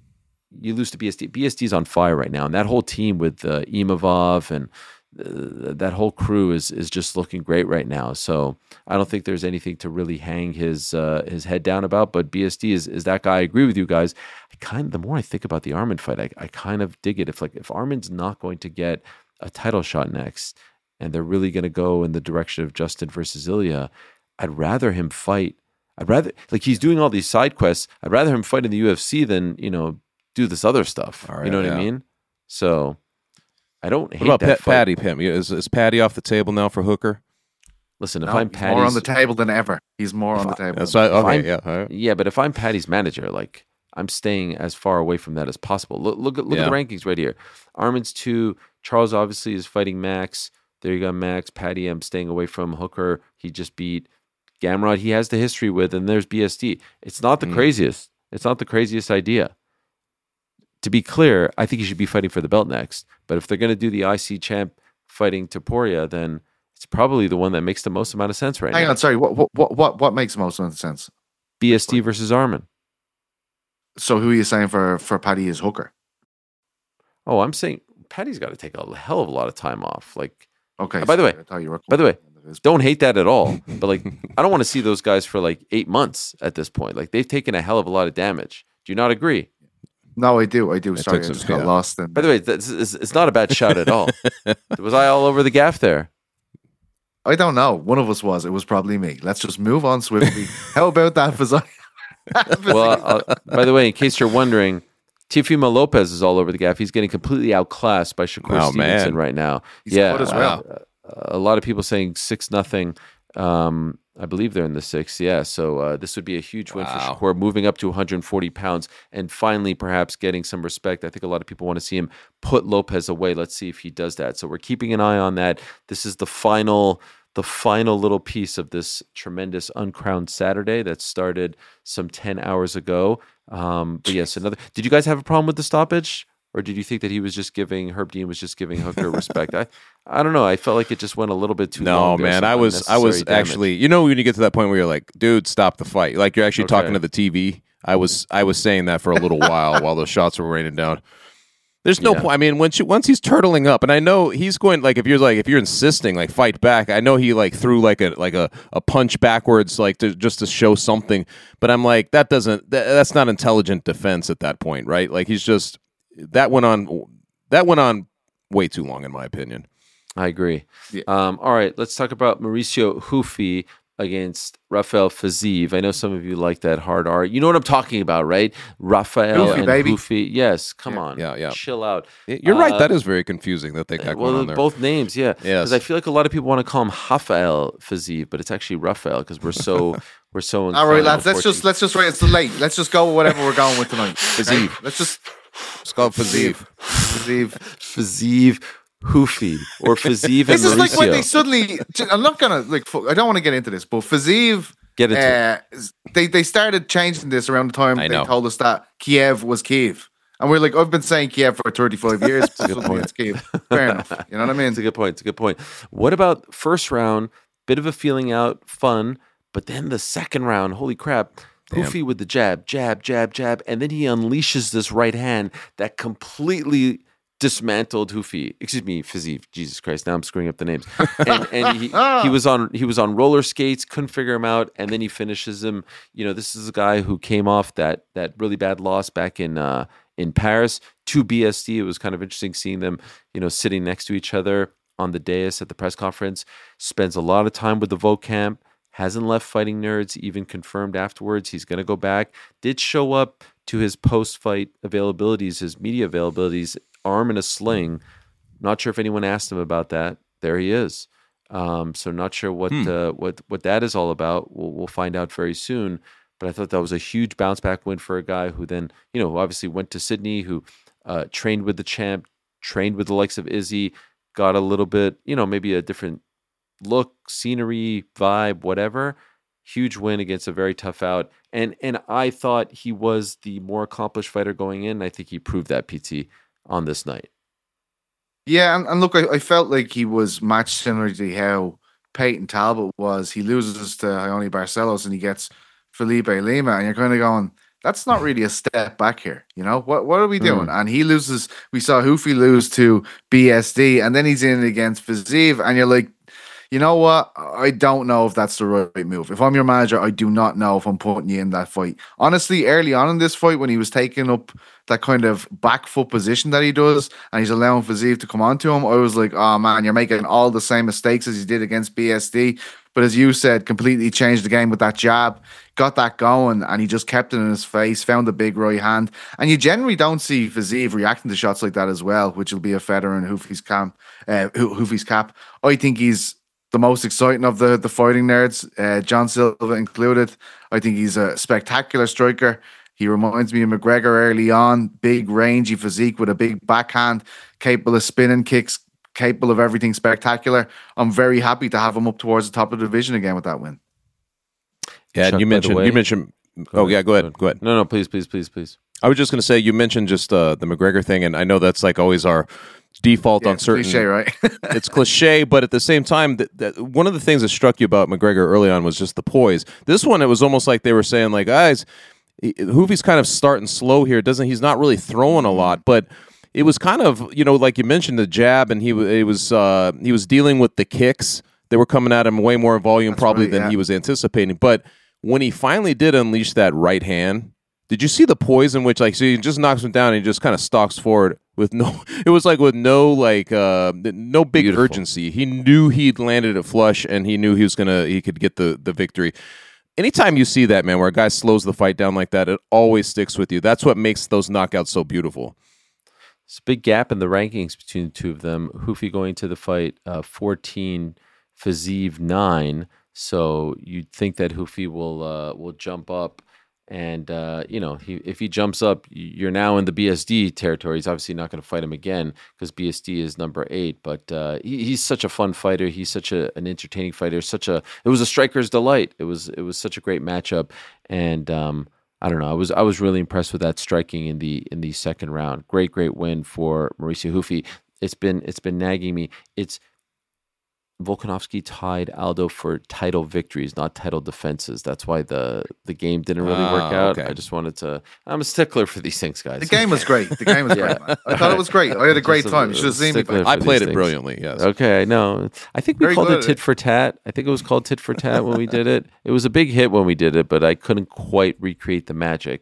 You lose to B S D. B S D's on fire right now, and that whole team with uh, Imavov and. Uh, that whole crew is is just looking great right now. So I don't think there's anything to really hang his uh, his head down about. But B S D is is that guy. I agree with you guys. I kind of, the more I think about the Arman fight, I, I kind of dig it. If like if Arman's not going to get a title shot next, and they're really going to go in the direction of Justin versus Ilya, I'd rather him fight. I'd rather like he's doing all these side quests. I'd rather him fight in the U F C than, you know, do this other stuff. Right, you know what yeah. I mean? So. I don't hate what about that Pat, Patty Pimp? Is, is Patty off the table now for Hooker? Listen, if no, I'm he's Patty's, more on the table than ever. He's more on the table. That's right. Okay, I'm, yeah, right. yeah. But if I'm Patty's manager, like I'm staying as far away from that as possible. Look, look, look yeah. at the rankings right here. Arman's two. Charles obviously is fighting Max. There you go, Max. Patty, I'm staying away from. Hooker, he just beat Gamrot. He has the history with, and there's B S D. It's not the mm. craziest. It's not the craziest idea. To be clear, I think he should be fighting for the belt next. But if they're going to do the I C champ fighting Topuria, then it's probably the one that makes the most amount of sense right Hang now. Hang on, sorry. What what what what makes the most amount of sense? B S D versus Arman. So who are you saying for for Paddy is Hooker? Oh, I'm saying Paddy's got to take a hell of a lot of time off. Like, okay. Uh, by the way, I thought you were by the way, don't hate that at all. But like, I don't want to see those guys for like eight months at this point. Like, they've taken a hell of a lot of damage. Do you not agree? No, I do. I do. It Sorry, I some, just got yeah. lost. In... By the way, that's, it's, it's not a bad shot at all. Was I all over the gaff there? I don't know. One of us was. It was probably me. Let's just move on swiftly. How about that, Fazai? Well, uh, by the way, in case you're wondering, Teofimo Lopez is all over the gaff. He's getting completely outclassed by Shakur oh, Stevenson man. right now. He's yeah, good as well. Uh, a lot of people saying six nothing. Um, I believe they're in the sixth. Yeah, so uh, this would be a huge win wow. for Shakur, moving up to one hundred forty pounds and finally perhaps getting some respect. I think a lot of people want to see him put Lopez away. Let's see if he does that. So we're keeping an eye on that. This is the final, the final little piece of this tremendous Uncrowned Saturday that started some ten hours ago. Um, but yes, another. Did you guys have a problem with the stoppage? Or did you think that he was just giving, Herb Dean was just giving Hooker respect? I, I don't know. I felt like it just went a little bit too no, long. No, man. I was, I was damage. actually, you know, when you get to that point where you're like, dude, stop the fight. Like you're actually okay. talking to the T V. I was, I was saying that for a little while while those shots were raining down. There's no yeah. point. I mean, once you, once he's turtling up, and I know he's going like if you're like if you're insisting like fight back. I know he like threw like a like a, a punch backwards like to just to show something. But I'm like that doesn't that, that's not intelligent defense at that point, right? Like he's just that went on. That went on way too long, in my opinion. I agree. Yeah. Um, all right, let's talk about Mauricio Hufi against Rafael Fiziev. I know some of you like that hard R. You know what I'm talking about, right? Rafael Hufi, and baby. Hufi. Yes, come Yeah. on. Yeah, yeah. Chill out. You're Uh, right. That is very confusing that they got Well, going on there. both names, yeah. Because Yes. I feel like a lot of people want to call him Rafael Fiziev, but it's actually Rafael because we're so we're so. All right, inclined, lads. Let's just unfortunately. let's just wait. It's late. Let's just go with whatever we're going with tonight. Fiziev. Okay? Let's just It's called Fiziev. Fiziev. Fiziev Hufi or Fiziev and This is Mauricio. like when they suddenly. I'm not gonna like. fu- I don't want to get into this, but Fiziev. Get into it. Uh, they they started changing this around the time I they know. told us that Kiev was Kiev, and we're like, I've been saying Kiev for thirty-five years. a good Suddenly point. it's Kiev. Fair enough. You know what I mean? It's a good point. It's a good point. What about first round? Bit of a feeling out, fun, but then the second round, holy crap. Damn. Hufi with the jab, jab, jab, jab, and then he unleashes this right hand that completely dismantled Hufi. Excuse me, Fiziev. Jesus Christ! Now I'm screwing up the names. And, and he, he was on he was on roller skates, couldn't figure him out, and then he finishes him. You know, this is a guy who came off that that really bad loss back in uh, in Paris to B S D. It was kind of interesting seeing them, you know, sitting next to each other on the dais at the press conference. Spends a lot of time with the Vogue camp. Hasn't left Fighting Nerds, even confirmed afterwards he's going to go back. Did show up to his post-fight availabilities, his media availabilities, arm in a sling. Not sure if anyone asked him about that. There he is. Um, so not sure what Hmm. uh, what what that is all about. We'll, we'll find out very soon. But I thought that was a huge bounce back win for a guy who then, you know, who obviously went to Sydney, who uh, trained with the champ, trained with the likes of Izzy, got a little bit, you know, maybe a different look, scenery, vibe, whatever. Huge win against a very tough out. And and I thought he was the more accomplished fighter going in. I think he proved that, P T, on this night. Yeah, and, and look, I, I felt like he was matched similar to how Peyton Talbot was. He loses to Ione Barcelos and he gets Felipe Lima, and you're kind of going, that's not really a step back here. You know, what what are we doing? And he loses. We saw Hufi lose to B S D, and then he's in against Fiziev, and you're like, you know what? I don't know if that's the right move. If I'm your manager, I do not know if I'm putting you in that fight. Honestly, early on in this fight, when he was taking up that kind of back foot position that he does, and he's allowing Fiziev to come onto him, I was like, oh man, you're making all the same mistakes as you did against B S D. But as you said, completely changed the game with that jab, got that going, and he just kept it in his face, found the big right hand. And you generally don't see Fiziev reacting to shots like that as well, which will be a feather in Hufi's camp, uh, Hufi's cap. I think he's the most exciting of the, the fighting nerds, uh, John Silva included. I think he's a spectacular striker. He reminds me of McGregor early on, big rangy physique with a big backhand, capable of spinning kicks, capable of everything spectacular. I'm very happy to have him up towards the top of the division again with that win. Yeah, Chuck, and you by the mentioned way- you mentioned. Oh yeah, go ahead. Go ahead. No, no, please, please, please, please. I was just going to say you mentioned just uh, the McGregor thing, and I know that's like always our default Yeah, on certain. cliche, right? It's cliche, but at the same time, that, that one of the things that struck you about McGregor early on was just the poise. This one, it was almost like they were saying, like, guys, Hufi's kind of starting slow here. Doesn't he's not really throwing a lot, but it was kind of, you know, like you mentioned the jab, and he wa- it was uh, he was dealing with the kicks. They were coming at him way more volume That's probably right, than yeah. he was anticipating. But when he finally did unleash that right hand, did you see the poise in which, like, so he just knocks him down and he just kind of stalks forward with no, it was like with no, like, uh, no big Beautiful. urgency. He knew he'd landed it flush and he knew he was going to, he could get the, the victory. Anytime you see that, man, where a guy slows the fight down like that, it always sticks with you. That's what makes those knockouts so beautiful. It's a big gap in the rankings between the two of them. Hufi going to the fight uh, fourteen, Fiziev nine. So you'd think that Hufi will uh, will jump up, and uh, you know, he, if he jumps up, you're now in the B S D territory. He's obviously not going to fight him again because B S D is number eight. But uh, he, he's such a fun fighter. He's such a, an entertaining fighter. Such a it was a striker's delight. It was it was such a great matchup, and um, I don't know. I was I was really impressed with that striking in the in the second round. Great great win for Mauricio Hufi. It's been it's been nagging me. It's Volkanovski tied Aldo for title victories, not title defenses. That's why the the game didn't really work Ah, out. okay. I just wanted to. I'm a stickler for these things, guys. The game was great. The game was Yeah. great, man. I thought it was great. I had a great Just a- time. You should have seen me stickler play. I for played these it things. brilliantly, yes. Okay, I know. I think we Very called good it at tit it. for tat. I think it was called tit for tat when we did it. It was a big hit when we did it, but I couldn't quite recreate the magic.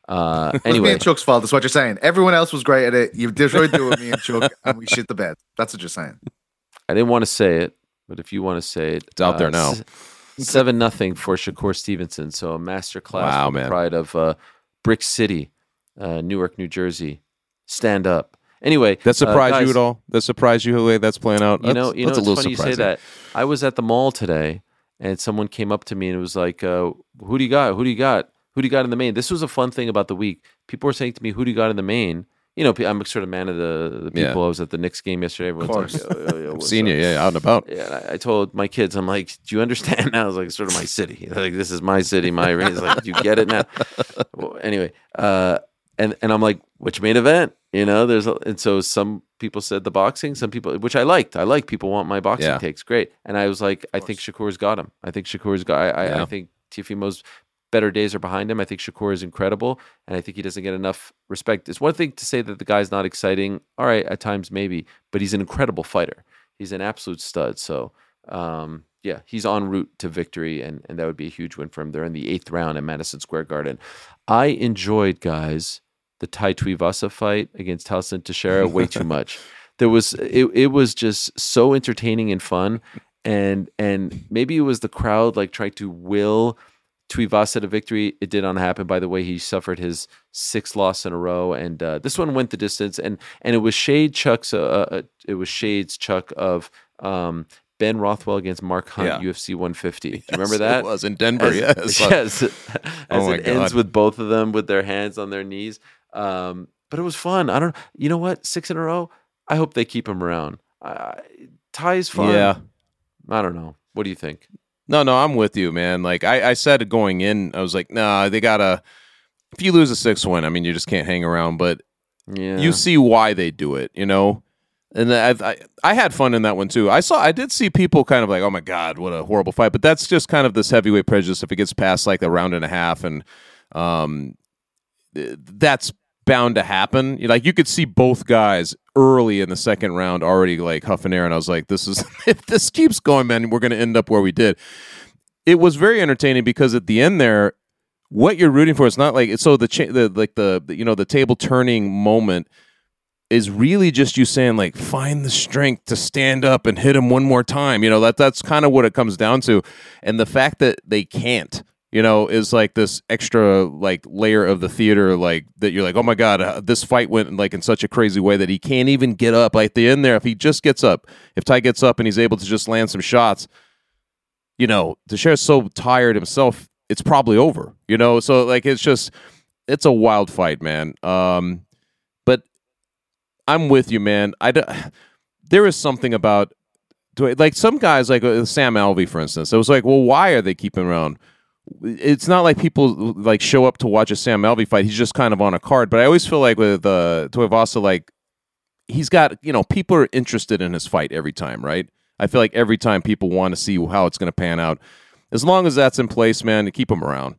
Uh, It was anyway, me and Chuck's fault. That's what you're saying. Everyone else was great at it. You destroyed it with me and Chuck, and we shit the bed. That's what you're saying. I didn't want to say it, but if you want to say it, It's out there now. s- Seven nothing for Shakur Stevenson. So a master class Wow, for the man. pride of uh, Brick City, uh, Newark, New Jersey. Stand up. Anyway, That surprised uh, you guys, at all? That surprised you the way that's playing out? You know, That's- you know, that's it's a little funny surprising. you say that. I was at the mall today, and someone came up to me and it was like, uh, "Who do you got? Who do you got? Who do you got in the main?" This was a fun thing about the week. People were saying to me, "Who do you got in the main?" You know, I'm sort of man of the, the people. Yeah. I was at the Knicks game yesterday. Everyone's like, yo, yo, yo, I've what's seen up? you, yeah, out and about. Yeah, and I, I told my kids, I'm like, do you understand now? It's like sort of my city. Like, this is my city, my arena. It's like, do you get it now? Well, anyway, uh, and and I'm like, which main event? You know, there's a, and so some people said the boxing, some people, which I liked. I like people want my boxing Yeah. takes, great. And I was like, I think Shakur's got him. I think Shakur's got. I, I, Yeah. I think Teofimo's better days are behind him. I think Shakur is incredible, and I think he doesn't get enough respect. It's one thing to say that the guy's not exciting. All right, at times maybe, but he's an incredible fighter. He's an absolute stud. So, um, yeah, he's en route to victory, and, and that would be a huge win for him. They're in the eighth round at Madison Square Garden. I enjoyed, guys, the Tai Tuivasa fight against Talson Teixeira way too much. There was it, it was just so entertaining and fun, and and maybe it was the crowd like trying to will Tuivasa to victory. It did not happen. By the way, he suffered his sixth loss in a row, and uh, this one went the distance. And and it was Shade Chuck's. Uh, uh, it was Shade's Chuck of um, Ben Rothwell against Mark Hunt, Yeah. U F C one fifty. Do you remember Yes, that? It was in Denver, As, yes. yes. As Oh my it ends God. with both of them with their hands on their knees. Um, but it was fun. I don't. You know what? Six in a row. I hope they keep him around. Uh, Ty is fun. Yeah. I don't know. What do you think? No, no, I'm with you, man. Like I, I said going in, I was like, nah, they gotta. If you lose a six win, I mean, you just can't hang around. But Yeah. you see why they do it, you know. And I, I, I had fun in that one too. I saw, I did see people kind of like, oh my god, what a horrible fight. But that's just kind of this heavyweight prejudice. If it gets past like a round and a half, and um, th- that's bound to happen. Like you could see both guys early in the second round already like huffing air, and I was like, this is if this keeps going, man, we're going to end up where we did. It was very entertaining because at the end there, what you're rooting for is not like so the cha- the like the, the you know the table turning moment is really just you saying like find the strength to stand up and hit him one more time. You know that that's kind of what it comes down to, and the fact that they can't. You know, is like this extra like layer of the theater, like that you're like, oh my god, uh, this fight went like in such a crazy way that he can't even get up. Like the end there, if he just gets up, if Ty gets up and he's able to just land some shots, you know, Teixeira's so tired himself, it's probably over. You know, so like it's just it's a wild fight, man. Um, but I'm with you, man. I d- there is something about like some guys like uh, Sam Alvey, for instance. It was like, well, why are they keeping him around? It's not like people like show up to watch a Sam Alvey fight. He's just kind of on a card. But I always feel like with uh, Tuivasa, like he's got, you know, people are interested in his fight every time, right? I feel like every time people want to see how it's going to pan out. As long as that's in place, man, keep him around.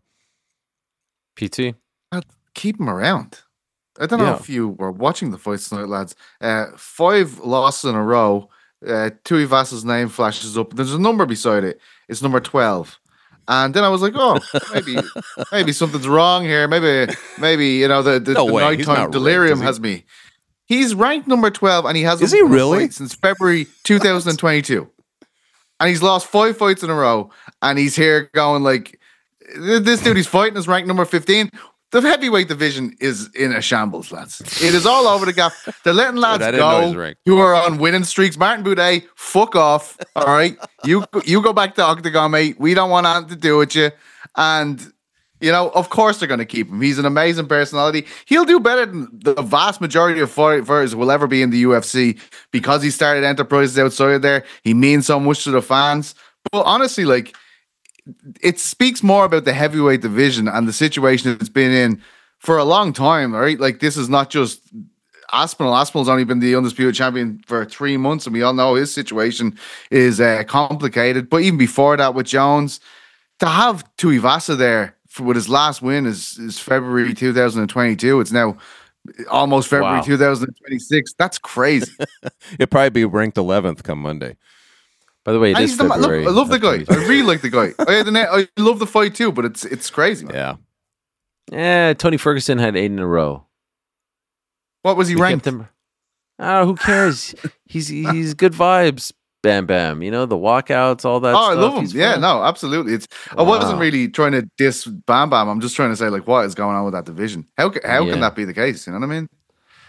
P T. Keep him around. I don't know Yeah. if you were watching the fights tonight, lads. Uh, five losses in a row. Uh, Tuivasa's name flashes up. There's a number beside it. It's number twelve. And then I was like, oh, maybe maybe something's wrong here. Maybe, maybe you know, the, the, No the way. He's nighttime not delirium ranked, is he? has me. He's ranked number twelve, and he hasn't Is he won a really? fight since February two thousand twenty-two. And he's lost five fights in a row, and he's here going like, this dude he's fighting is ranked number fifteen. The heavyweight division is in a shambles, lads. It is all over the gap. They're letting lads I didn't know he was go ranked. who are on winning streaks. Martin Boudet, fuck off. All right. You you go back to Octagon, mate. We don't want anything to do with you. And, you know, of course they're going to keep him. He's an amazing personality. He'll do better than the vast majority of fighters will ever be in the U F C because he started enterprises outside there. He means so much to the fans. But honestly, like, it speaks more about the heavyweight division and the situation it's been in for a long time, right? Like, this is not just Aspinall. Aspinall's only been the undisputed champion for three months, and we all know his situation is uh, complicated. But even before that, with Jones, to have Tuivasa there for, with his last win is, is February two thousand twenty-two. It's now almost February Wow. two thousand twenty-six. That's crazy. It'd probably be ranked eleventh come Monday. By the way, it And is he's the man- look, February. I love the of guy. I really like the guy. I, had the net- I love the fight too, but it's it's crazy, man. Yeah. Eh, Tony Ferguson had eight in a row. What was he We ranked? kept him- Oh, who cares? he's he's good vibes. Bam Bam. You know, the walkouts, all that Oh, stuff. I love him. He's Yeah, fun. no, absolutely. It's I wasn't Wow. really trying to diss Bam Bam. I'm just trying to say like, what is going on with that division? How ca- how Yeah. can that be the case? You know what I mean?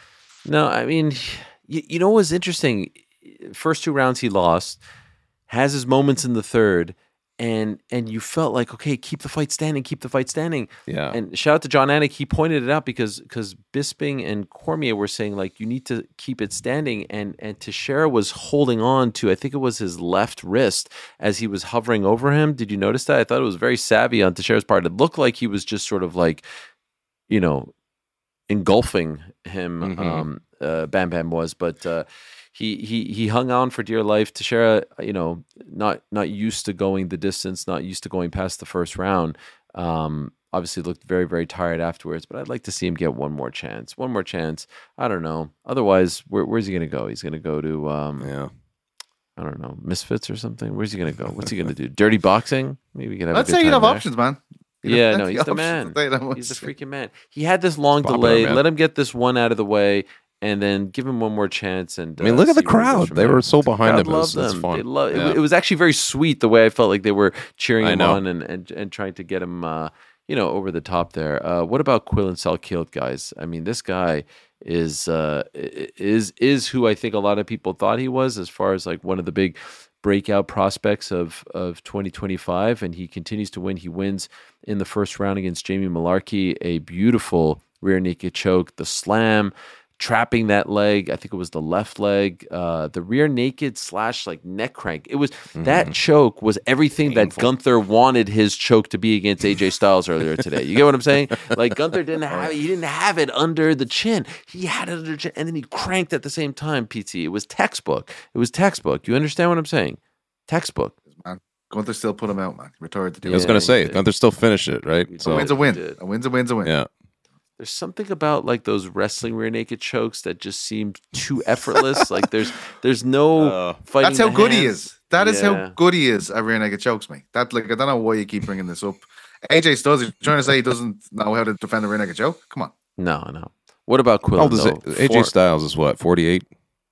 No, I mean, you, you know what was interesting? First two rounds he lost, has his moments in the third, and and you felt like, okay, keep the fight standing, keep the fight standing. Yeah. And shout out to John Anik, he pointed it out because because Bisping and Cormier were saying like you need to keep it standing, and and Teixeira was holding on to, I think it was his left wrist as he was hovering over him. Did you notice that? I thought it was very savvy on Teixeira's part. It looked like he was just sort of like, you know, engulfing him. Mhm. Um, uh, Bam Bam was, but uh, he he he hung on for dear life. Teixeira, you know, not not used to going the distance, not used to going past the first round. Um, obviously looked very very tired afterwards, but I'd like to see him get one more chance. One more chance. I don't know. Otherwise, where, where's he going to go? He's going to go to um, Yeah. I don't know, Misfits or something. Where's he going to go? What's he going to do? Dirty boxing? Maybe he can have. Let's a good say you time have there. options, man. You Yeah, have no, plenty he's the of man. options, I'll tell you that much. He's the freaking man. He had this long Popular, delay. man. Let him get this one out of the way, and then give him one more chance. And I mean, uh, look at the see where he goes crowd. from They there. were so behind Crowd him. It's, loved it's him. fun. They love, Yeah. it, it was actually very sweet the way I felt like they were cheering I him know. on and, and and trying to get him, uh, you know, over the top there. Uh, what about Quillen Salkilt, guys? I mean, this guy is uh, i- is is who I think a lot of people thought he was, as far as like one of the big breakout prospects of of twenty twenty-five, and he continues to win. He wins in the first round against Jamie Malarkey, a beautiful rear naked choke, the slam, trapping that leg. I think it was the left leg, uh, the rear naked slash like neck crank. It was that choke was everything that Gunther wanted his choke to be against A J Styles earlier today. You get what I'm saying? Like Gunther didn't have it. He didn't have it under the chin. He had it under the chin, and then he cranked at the same time. P T. It was textbook. It was textbook. You understand what I'm saying? Textbook. Man, Gunther still put him out, man. He retired to do I was it. Yeah, going to he say, did. Gunther still finished it, right? He A So, win's a win. did. A win's a win's a win. yeah. There's something about like those wrestling rear naked chokes that just seem too effortless. Like there's there's no Uh, fighting. That's how the good he hands. is. That is Yeah. how good he is at rear naked chokes, me. That like I don't know why you keep bringing this up. A J Styles, you're trying to say he doesn't know how to defend a rear naked choke? Come on. No, no. What about How Quillen? old is though? it? A J Four- Styles is what, forty-eight,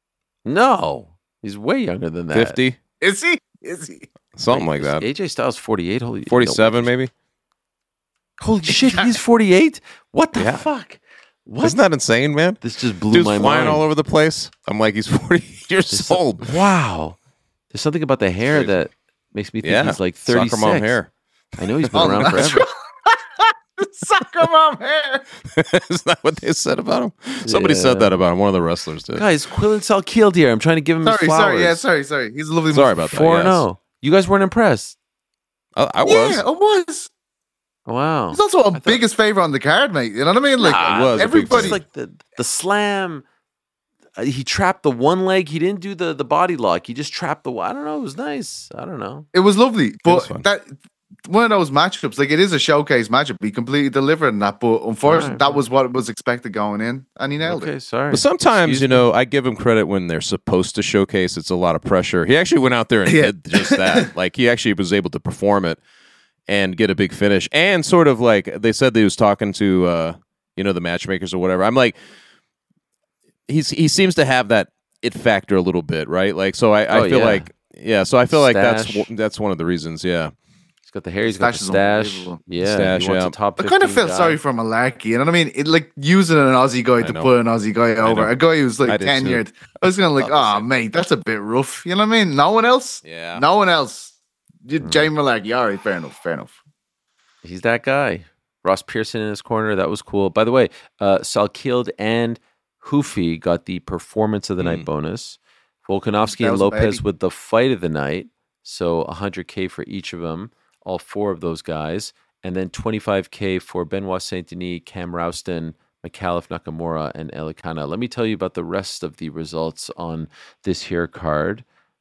No, he's way younger than that. fifty? Is he? Is he? Something like that. A J Styles forty-eight. Holy forty-seven, no, maybe? Holy shit, he's forty-eight. What the Yeah. fuck? What? Isn't that insane, man? This just blew Dude's my flying mind. all over the place. I'm like, he's forty years There's old. some- wow. There's something about the hair Crazy. that makes me think Yeah. he's like Soccer thirty-six. mom hair. I know he's been Oh, around that's forever. Soccer mom hair. Isn't that what they said about him? Somebody Yeah. said that about him. One of the wrestlers did. Guys, Quillen Salkild here. I'm trying to give him his Sorry, flowers. sorry, yeah, sorry, sorry. He's a lovely Sorry man. about that. Four yes. and zero. You guys weren't impressed. I, I was. Yeah, I was. Wow. He's also a thought- biggest favorite on the card, mate. You know what I mean? Like Nah, it was a big everybody. Just like the the slam. uh, He trapped the one leg. He didn't do the the body lock. He just trapped the. I don't know. It was nice. I don't know. It was lovely, was but fun. that one of those matchups, like it is a showcase matchup. He completely delivered in that, but unfortunately, Alright, that fine. was what was expected going in, and he nailed Okay, it. sorry. But sometimes, Excuse you me. know, I give him credit when they're supposed to showcase. It's a lot of pressure. He actually went out there and Yeah. did just that. Like, he actually was able to perform it and get a big finish. And sort of like, they said that he was talking to, uh, you know, the matchmakers or whatever. I'm like, he's he seems to have that it factor a little bit, right? Like, so I, I Oh, feel yeah. like, yeah, so I feel like that's Stash. one- that's one of the reasons, yeah. He's got the hair. He's got the Stash is stash. unbelievable. Yeah, Stash, he wants yeah. a top I kind of fifteen felt guy. sorry for Malarkey. You know what I mean? It, like using an Aussie guy I to know. put an Aussie guy over know. a guy who's I like did ten too. years. I was kind of like, Thought the oh same. mate, that's a bit rough. You know what I mean? No one else. Yeah. No one else. You, Mm. Jamie Malarkey. All right, fair enough. Fair enough. He's that guy. Ross Pearson in his corner. That was cool. By the way, uh, Salkild and Hoofy got the performance of the night Mm. bonus. Volkanovski and Thousand Lopez baby. with the fight of the night. So one hundred K for each of them, all four of those guys. And then twenty-five K for Benoit Saint Denis, Cam Rouston, McAuliffe Nakamura, and Elikana. Let me tell you about the rest of the results on this here card.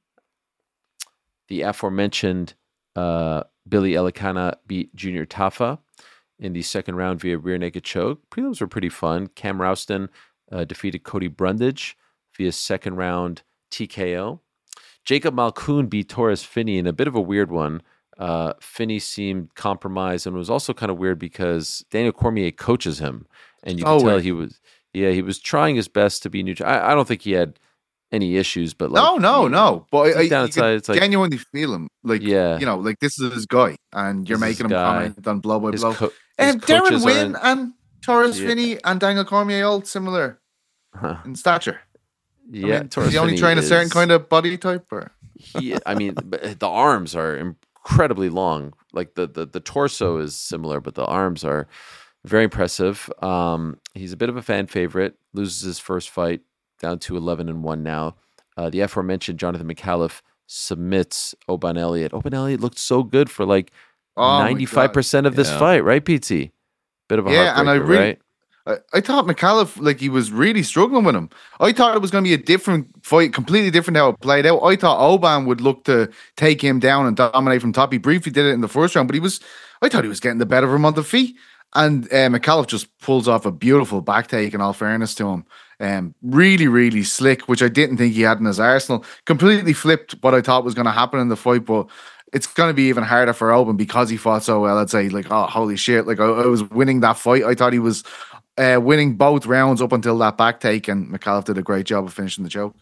The aforementioned uh, Billy Elikana beat Junior Tafa in the second round via rear naked choke. Prelims were pretty fun. Cam Rouston uh, defeated Cody Brundage via second round T K O. Jacob Malkoon beat Torres Finney in a bit of a weird one. Uh, Finney seemed compromised, and it was also kind of weird because Daniel Cormier coaches him, and you can Oh, tell wait. he was, yeah, he was trying his best to be neutral. I, I don't think he had any issues, but like, no, no, he- no. But I, deep down you inside, could it's like- genuinely feel him. Like, Yeah. you know, like this is his guy, and you're This is making him his guy. comment on blow by his blow. co- his And Darren coaches Wynn aren't- and Torres Yeah. Finney and Daniel Cormier all similar Huh. in stature. yeah, I mean, Torres does he only Finney train a certain is- kind of body type, or he, I mean, but the arms are incredibly long. Like the, the the torso is similar, but the arms are very impressive. Um, he's a bit of a fan favorite. Loses his first fight, down to eleven and one now. Uh, the aforementioned Jonathan McAuliffe submits Oban Elliott. Oban Elliott looked so good for like Oh my ninety-five percent of this Yeah. fight, right, P T? Bit of a Yeah, and I heartbreaker, really- right? I, I thought McAuliffe, like he was really struggling with him. I thought it was going to be a different fight, completely different how it played out. I thought Oban would look to take him down and dominate from top. He briefly did it in the first round, but he was, I thought he was getting the better of him on the feet. And uh, McAuliffe just pulls off a beautiful back take, in all fairness to him. Um, really, really slick, which I didn't think he had in his arsenal. Completely flipped what I thought was going to happen in the fight, but it's going to be even harder for Oban because he fought so well. I'd say, like, oh, holy shit. Like, I, I was winning that fight. I thought he was uh, winning both rounds up until that back take, and McAuliffe did a great job of finishing the choke.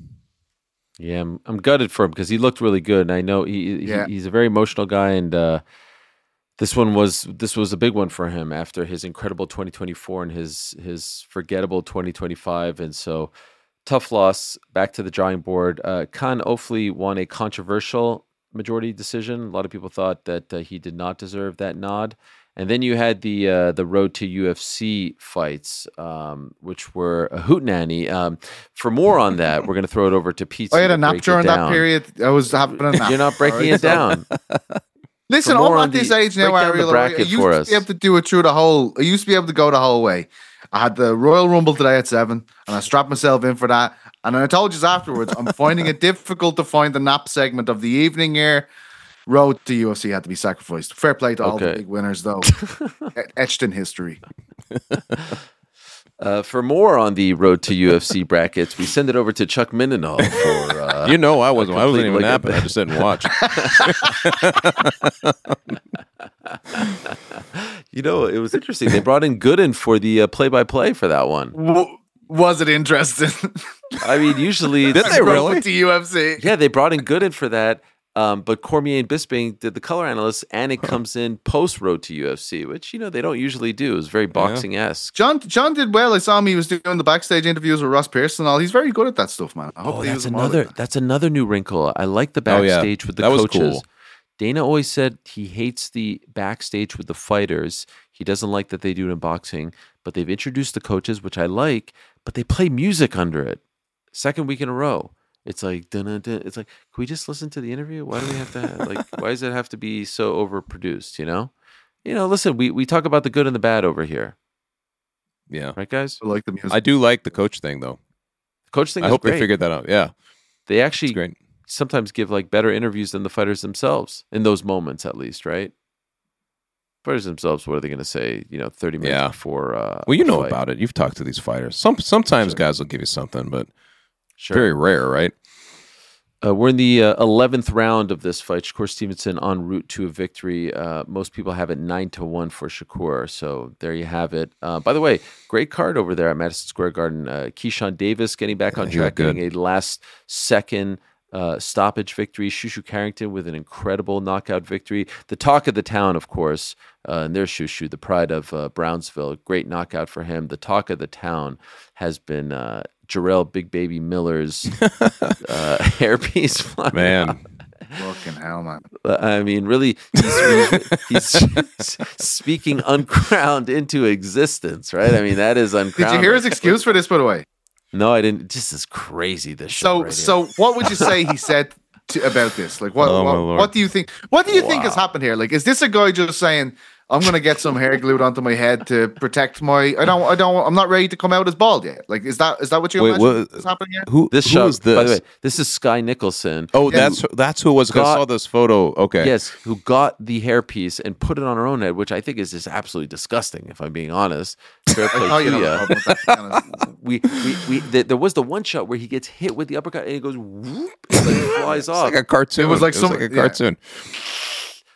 Yeah, I'm, I'm gutted for him because he looked really good, and I know he, he Yeah. he's a very emotional guy, and uh, this one was this was a big one for him after his incredible twenty twenty-four and his his forgettable twenty twenty-five, and so tough loss. Back to the drawing board. Uh, Khan Ofli won a controversial majority decision. A lot of people thought that uh, he did not deserve that nod. And then you had the uh, the road to U F C fights, um, which were a hootenanny. Um, for more on that, we're going to throw it over to Pete. I had to a nap break it during that down. period. I was having a nap. You're not breaking Alright, it so- down. Listen, For more I'm on at this the- age now, break down the Ariel. I bracket used for to us. be able to do it through the whole. I used to be able to go the whole way. I had the Royal Rumble today at seven, and I strapped myself in for that. And I told you afterwards, I'm finding it difficult to find the nap segment of the evening here. Road to U F C had to be sacrificed. Fair play to all the Okay. big winners, though. E- Etched in history. Uh, for more on the road to U F C brackets, we send it over to Chuck Mindenall for. Uh, you know, I wasn't. I wasn't even complete look at napping. I that. just didn't watch. you know, it was interesting. They brought in Gooden for the uh, play-by-play for that one. W- was it interesting? I mean, usually Did they really? To U F C. Yeah, they brought in Gooden for that. Um, but Cormier and Bisping did the color analysts, and it comes in post road to U F C, which you know they don't usually do. It was very boxing esque. John John did well. I saw him. He was doing the backstage interviews with Ross Pearson and all. He's very good at that stuff, man. I hope Oh, he that's was more like another. that. That's another new wrinkle. I like the Oh, yeah. backstage with the That was coaches. cool. Dana always said he hates the backstage with the fighters. He doesn't like that they do it in boxing. But they've introduced the coaches, which I like. But they play music under it. Second week in a row. It's like, dun-dun-dun. It's like, can we just listen to the interview? Why do we have to, like, why does it have to be so overproduced, you know? You know, listen, we, we talk about the good and the bad over here. Yeah, Right, guys? I like the music. I do like the coach thing though. The coach thing I is hope great. they figured that out. Yeah, They it's actually great. sometimes give, like, better interviews than the fighters themselves in those moments, at least, right? Fighters themselves, what are they going to say, you know, thirty minutes Yeah. before uh, Well, you a know fight? about it. You've talked to these fighters. Some sometimes Sure. guys will give you something, but Sure. very rare, right? Uh, we're in the uh, eleventh round of this fight. Shakur Stevenson en route to a victory. Uh, most people have it nine to one for Shakur. So there you have it. Uh, by the way, great card over there at Madison Square Garden. Uh, Keyshawn Davis getting back on he track, looked good. getting a last second uh, stoppage victory. Shushu Carrington with an incredible knockout victory. The talk of the town, of course, uh, and there's Shushu, the pride of uh, Brownsville. Great knockout for him. The talk of the town has been uh, Jarrell Big Baby Miller's uh, hairpiece. flying Man, out. Fucking hell, man. Uh, I mean, really, he's, he's speaking uncrowned into existence, right? I mean, that is uncrowned. Did you hear his excuse for this, by the way? No, I didn't. This is crazy. This show. So, right so what would you say he said to, about this? Like, what, Oh, my what, Lord. what do you think? What do you think has Wow. happened here? Like, is this a guy just saying, "I'm going to get some hair glued onto my head to protect my"? I don't, I don't, I'm not ready to come out as bald yet. Like, is that is that what you Wait, imagine what- is happening here? who this who show. is this? By the way, this is Sky Nicholson. oh, Yeah. that's that's who it was. 'cause I Got- saw this photo. Okay, Yes, who got the hairpiece and put it on her own head, which I think is just absolutely disgusting. If I'm being honest, fair I play thought you to know ya. about that, to be honest. We, we, we the, there was the one shot where he gets hit with the uppercut and he goes whoop, and like flies it's off. like a cartoon. It was like some- like a yeah. cartoon.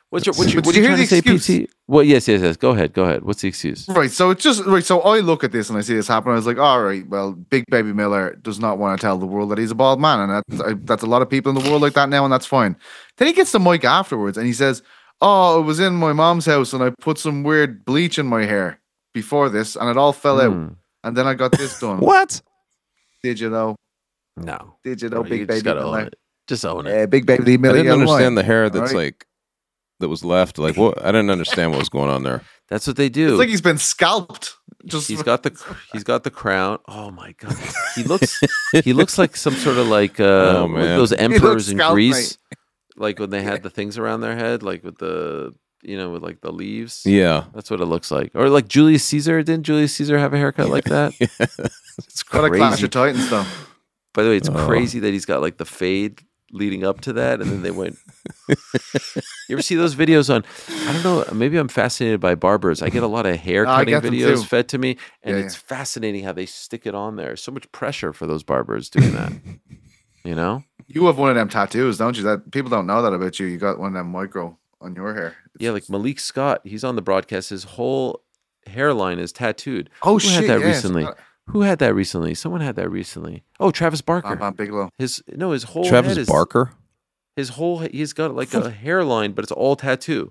What's your, what's your, But what are did you you trying hear to the say, excuse? P T? Well, yes, yes, yes. Go ahead. Go ahead. What's the excuse? Right. So it's just right. So I look at this and I see this happen. I was like, all right, well, Big Baby Miller does not want to tell the world that he's a bald man, and that's I, that's a lot of people in the world like that now, and that's fine. Then he gets the mic afterwards and he says, "Oh, it was in my mom's house, and I put some weird bleach in my hair before this, and it all fell Hmm. out, and then I got this done." What? Did you know? No. Did you know, Bro, Big you Baby just gotta own Miller? it. Just own it. Yeah, Big Baby I Miller. didn't yellow understand wine. the hair that's All right. like that was left. Like what? I didn't understand what was going on there. That's what they do. It's like he's been scalped. Just he's got the he's got the crown. Oh my god, he looks he looks like some sort of like uh, Oh, like man. those emperors in scalped, Greece, like when they had the things around their head, like with the you know with like the leaves. Yeah. That's what it looks like. Or like Julius Caesar. Didn't Julius Caesar have a haircut like that? It's What a Clash crazy. of Titans, though. By the way, it's Oh. crazy that he's got like the fade leading up to that, and then they went. You ever see those videos on? I don't know. Maybe I'm fascinated by barbers. I get a lot of hair No, I cutting get them videos too. fed to me, and Yeah, it's yeah. fascinating how they stick it on there. So much pressure for those barbers doing that. You know? You have one of them tattoos, don't you? That people don't know that about you. You got one of them micro on your hair. It's Yeah, like just- Malik Scott. He's on the broadcast. His whole hairline is tattooed. Oh Who shit! had that yeah, it's recently? not- Who had that recently? Someone had that recently. Oh, Travis Barker. Bam Bam Bigelow. His no, his whole Travis head is, Barker. His whole he's got like a hairline, but it's all tattoo.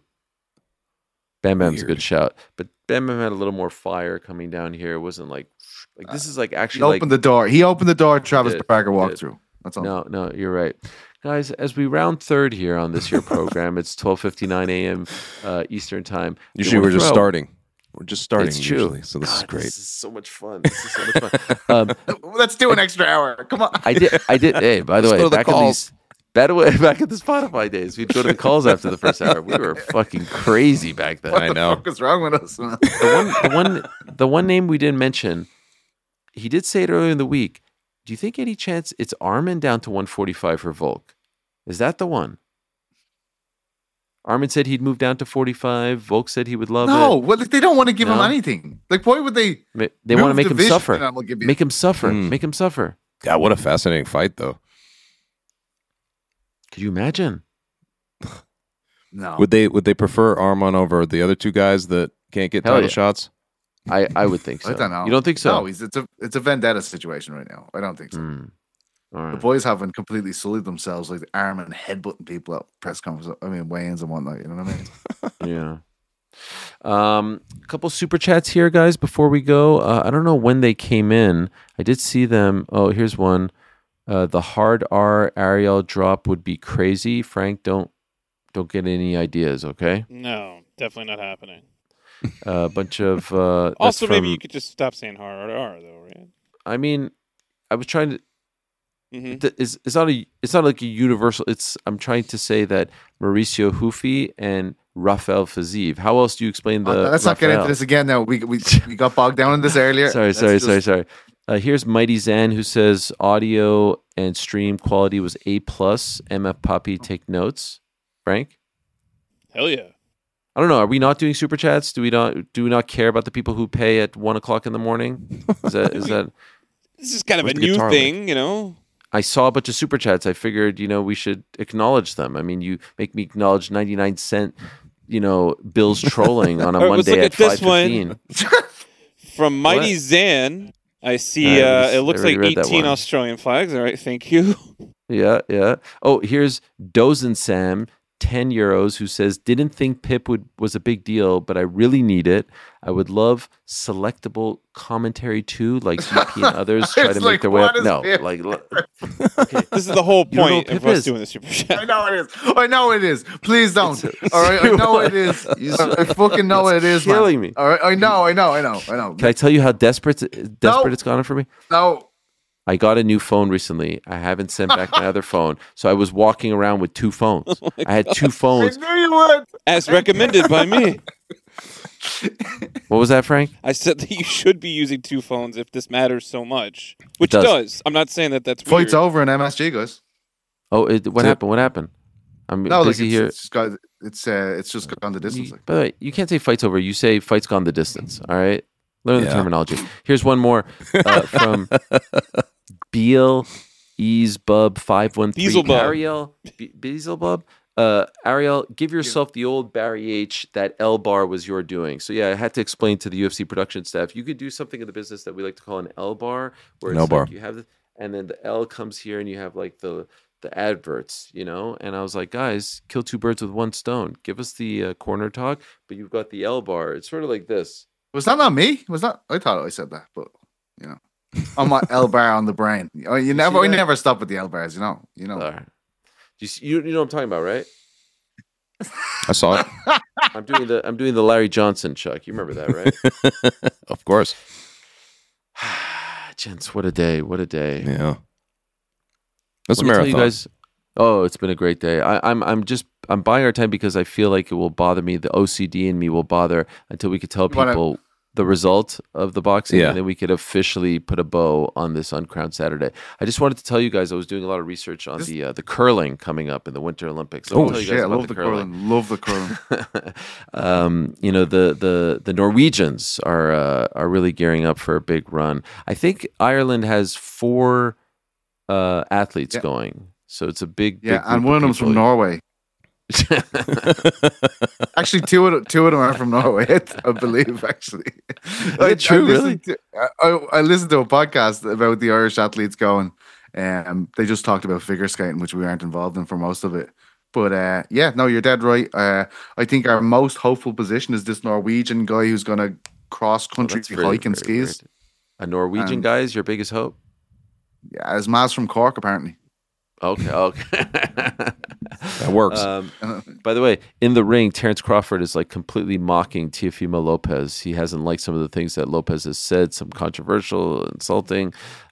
Bam Bam's a Weird. good shout, but Bam Bam had a little more fire coming down here. It wasn't like like this is like He actually like opened the door. He opened the door. Travis did, Barker he walked did. through. That's all. no, no, you're right, guys. As we round third here on this year program, it's twelve fifty nine a.m. Uh, Eastern time. Usually You we're wanna just throw- starting. We're just starting It's true. usually, so this is God, great. This is so much fun. This is so much fun. Um, Let's do an extra hour. Come on. I did. I did. Hey, by the Let's way, go to the back in calls. these, by the way, back at the Spotify days, we'd go to the calls after the first hour. We were fucking crazy back then. What I the know. fuck is wrong with us, man? The one, the one, the one name we didn't mention. He did say it earlier in the week. Do you think any chance it's Armin down to one forty-five for Volk? Is that the one? Armin said he'd move down to forty-five. Volk said he would love No, it. well, they don't want to give him No? anything. Like, why would they? Ma- They want to move make him division suffer. and I'm gonna give you- Make him suffer. Mm. Make him suffer. God, what a fascinating fight, though. Could you imagine? No. Would they would they prefer Armon over the other two guys that can't get Hell title yeah. shots? I, I would think so. I don't know. You don't think so? No, he's, it's a it's a vendetta situation right now. I don't think so. Mm. All The right. boys haven't completely sullied themselves like the arm and headbutting people at press conferences. I mean, weigh-ins and whatnot. You know what I mean? Yeah. Um, a couple super chats here, guys. Before we go, uh, I don't know when they came in. I did see them. Oh, here's one. Uh, the hard R Ariel drop would be crazy. Frank, don't don't get any ideas, okay? No, definitely not happening. A uh, bunch of. Uh, that's Also, maybe from- you could just stop saying hard R, though, right? I mean, I was trying to. Mm-hmm. Th- It's, it's not a it's not like a universal. It's I'm trying to say that Mauricio Hufi and Rafael Faziv. How else do you explain the? Uh, let's not get into Rafael? this again. Now we we we got bogged down in this earlier. Sorry, Let's sorry, just- sorry, sorry. Uh, here's Mighty Zan who says audio and stream quality was A plus. M F Poppy, take notes. Frank, Hell yeah. I don't know. Are we not doing super chats? Do we not? Do we not care about the people who pay at one o'clock in the morning? Is that? Is that? This is kind of Where's a the new guitar thing, you know? I saw a bunch of super chats. I figured, you know, we should acknowledge them. I mean, you make me acknowledge ninety-nine cent, you know, Bill's trolling on a All right, let's Monday look at at this five one. fifteen. From Mighty What? Zan, I see I uh, just- it looks I already like read that eighteen one. Australian flags. All right, thank you. Yeah, yeah. Oh, here's Dozen Sam, ten euros, who says, didn't think Pip would was a big deal, but I really need it. I would love selectable commentary too, like D P and others try to It's make like, their way up. what is No, Pip? like, look- okay. This is the whole You don't know point what of Pip us is. doing the super I chat. know it is. I know it is. Please don't. It's- All right, I know it is. I fucking know It's it is. man. killing me. All right, I know, I know, I know, I know. Can I tell you how desperate desperate No. it's gotten for me? No, I got a new phone recently. I haven't sent back my other phone, so I was walking around with two phones. I had two I phones. knew you would. As recommended by me. What was that, Frank? I said that you should be using two phones if this matters so much. Which does. does. I'm not saying that that's Fight's weird. over in M S G, guys. Oh, it, what Is it- happened? What happened? I'm No, like busy it's, here. it's just got, it's uh, it's just gone the distance. You, Like. by the way, you can't say fight's over. You say fight's gone the distance. All right, learn the Yeah. terminology. Here's one more uh, from Beal Ease Bub five one three. Beelzebub. Ariel Be- Beelzebub. Uh, Ariel, give yourself the old Barry H. That L bar was your doing. So yeah, I had to explain to the U F C production staff. You could do something in the business that we like to call an L bar, where An it's L bar. like you have, the, and then the L comes here, and you have like the the adverts, you know. And I was like, guys, kill two birds with one stone. Give us the uh, corner talk, but you've got the L bar. It's sort of like this. Was that not me? Was that? I thought I said that, but you know, on my L bar on the brain. You, you never, we that? never stop with the L bars. You know, you know. All right. You, see, you you know what I'm talking about, right? I saw it. I'm doing the I'm doing the Larry Johnson, Chuck. You remember that, right? Of course. Gents, what a day! What a day! Yeah. That's Let a me tell marathon. you guys. Oh, it's been a great day. I, I'm I'm just I'm buying our time because I feel like it will bother me. The O C D in me will bother until we could tell You wanna- people the result of the boxing, Yeah. and then we could officially put a bow on this Uncrowned Saturday. I just wanted to tell you guys I was doing a lot of research on This- the uh, the curling coming up in the Winter Olympics. Let me Oh, tell you Shit, guys I about love the curling. Love the curling. um, you know the the the Norwegians are uh, are really gearing up for a big run. I think Ireland has four uh, athletes Yeah. going, so it's a big Yeah, big and group one of them's people. from Norway. Actually, two of them, two of them are from Norway, I believe. Actually, I, it true, I listened really? To, I, I listened to a podcast about the Irish athletes going. Um, they just talked about figure skating, which we aren't involved in for most of it. But uh, yeah, no, you're dead right. Uh, I think our most hopeful position is this Norwegian guy who's going to cross Well, country that's very, hike and very skis. weird. A Norwegian And- guy is your biggest hope? Yeah, as Maz from Cork, apparently. Okay, okay. That works. Um, by the way, in the ring, Terrence Crawford is like completely mocking Teofimo Lopez. He hasn't liked some of the things that Lopez has said, some controversial, insulting,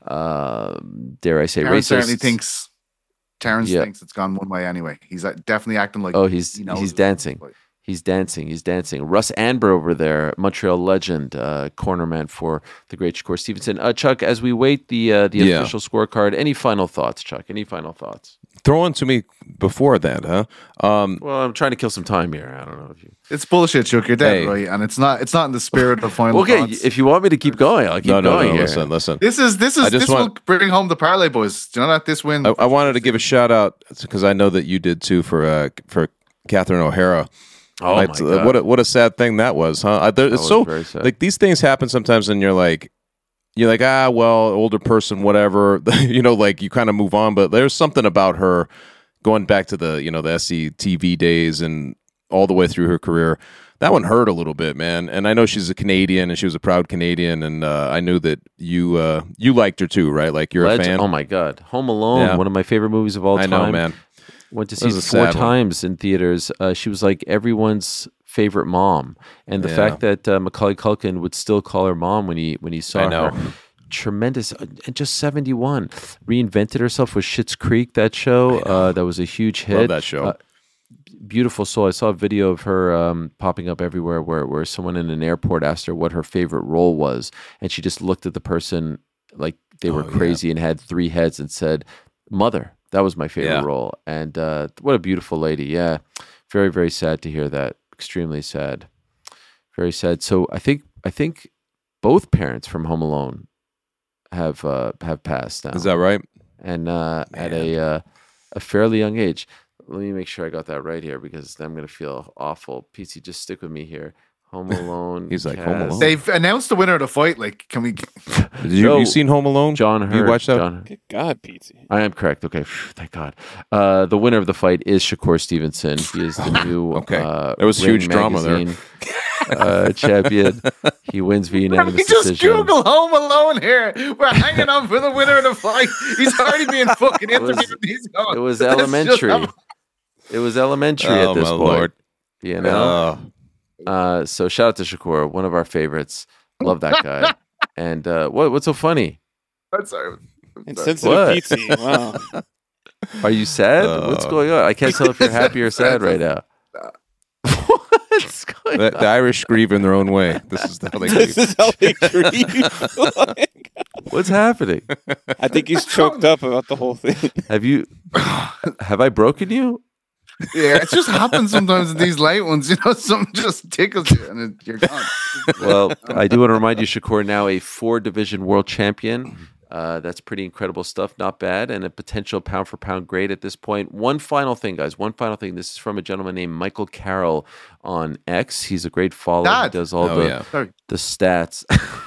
uh, dare I say, Terrence racist. certainly thinks. Terrence Yeah. thinks it's gone one way anyway. He's uh, definitely acting like. Oh, he's he knows he's it's dancing. one way. He's dancing. He's dancing. Russ Anber over there, Montreal legend, uh, cornerman for the great Shakur Stevenson. Uh, Chuck, as we wait the uh, the Yeah. official scorecard, any final thoughts, Chuck? Any final thoughts? Throw one to me before that, huh? Um, Well, I'm trying to kill some time here. I don't know if you. It's bullshit, Chuck. You're dead, Hey. right? And it's not. It's not in the spirit of final. Okay, thoughts. if you want me to keep going, I'll keep no, no, going no. here. Listen, listen. This is this is I just this want- will bring home the parlay, boys. Do you know that this win? I, I wanted to give a shout out because I know that you did too for uh, for Catherine O'Hara. Oh Like, my uh, god! What a, what a sad thing that was, huh? I, there, That it's was so very sad. like these things happen sometimes, and you're like, you're like, ah, well, older person, whatever, you know, like you kind of move on. But there's something about her going back to the you know the S C T V days and all the way through her career. That one hurt a little bit, man. And I know she's a Canadian, and she was a proud Canadian, and uh, I knew that you uh, you liked her too, right? Like you're Legend- a fan. Oh my god! Home Alone, Yeah. one of my favorite movies of all I time. know, man. Went to That see was it a four sad one. times in theaters. Uh, she was like everyone's favorite mom, and the Yeah. fact that uh, Macaulay Culkin would still call her mom when he when he saw I know. her. Tremendous, uh, and just seventy-one. Reinvented herself with Schitt's Creek. That show, uh, that was a huge hit. Love that show. Uh, beautiful soul. I saw a video of her um, popping up everywhere where, where someone in an airport asked her what her favorite role was. And she just looked at the person like they were Oh, yeah. crazy and had three heads and said, Mother. That was my favorite Yeah. role. And uh, what a beautiful lady. Yeah. Very, very sad to hear that. Extremely sad. Very sad. So I think I think both parents from Home Alone have uh, have passed now. Is that right? and uh, at Man. a uh, a fairly young age. Let me make sure I got that right here because I'm gonna feel awful. P C, just stick with me here. Home Alone. He's like, Home cast. Alone? They've announced the winner of the fight. Like, can we? Did you Joe- you seen Home Alone? John Hurt. You watched that? John, Good God, Pete. I am correct. Okay, phew, thank God. Uh, the winner of the fight is Shakur Stevenson. He is the new Okay. uh, There was Ring huge drama there. magazine, uh, champion. He wins via We unanimous just decision. Google Home Alone here. We're hanging on for the winner of the fight. He's already being fucking It was- interviewed. He's going. It was Let's just elementary. have- It was elementary Oh, at this my point. Lord. You know. Oh. Uh, so shout out to Shakur, one of our favorites. Love that guy. and uh, what what's so funny? I'm sorry. I'm And sorry. sensitive What? Pete. Wow. Are you sad? Uh, what's going on? I can't tell if you're happy or sad right now. What's going The, on? the Irish grieve in their own way. This is how they This grieve. is how they grieve. Like, What's happening? I think he's choked up about the whole thing. Have you? Have I broken you? Yeah, it just happens sometimes in these late ones. You know, something just tickles you and it, you're gone. Well, I do want to remind you, Shakur, now a four division world champion. Uh, that's pretty incredible stuff. Not bad. And a potential pound for pound grade at this point. One final thing, guys. One final thing. This is from a gentleman named Michael Carroll on X. He's a great follower. Dad. He does all Oh, the, yeah. Sorry. the stats.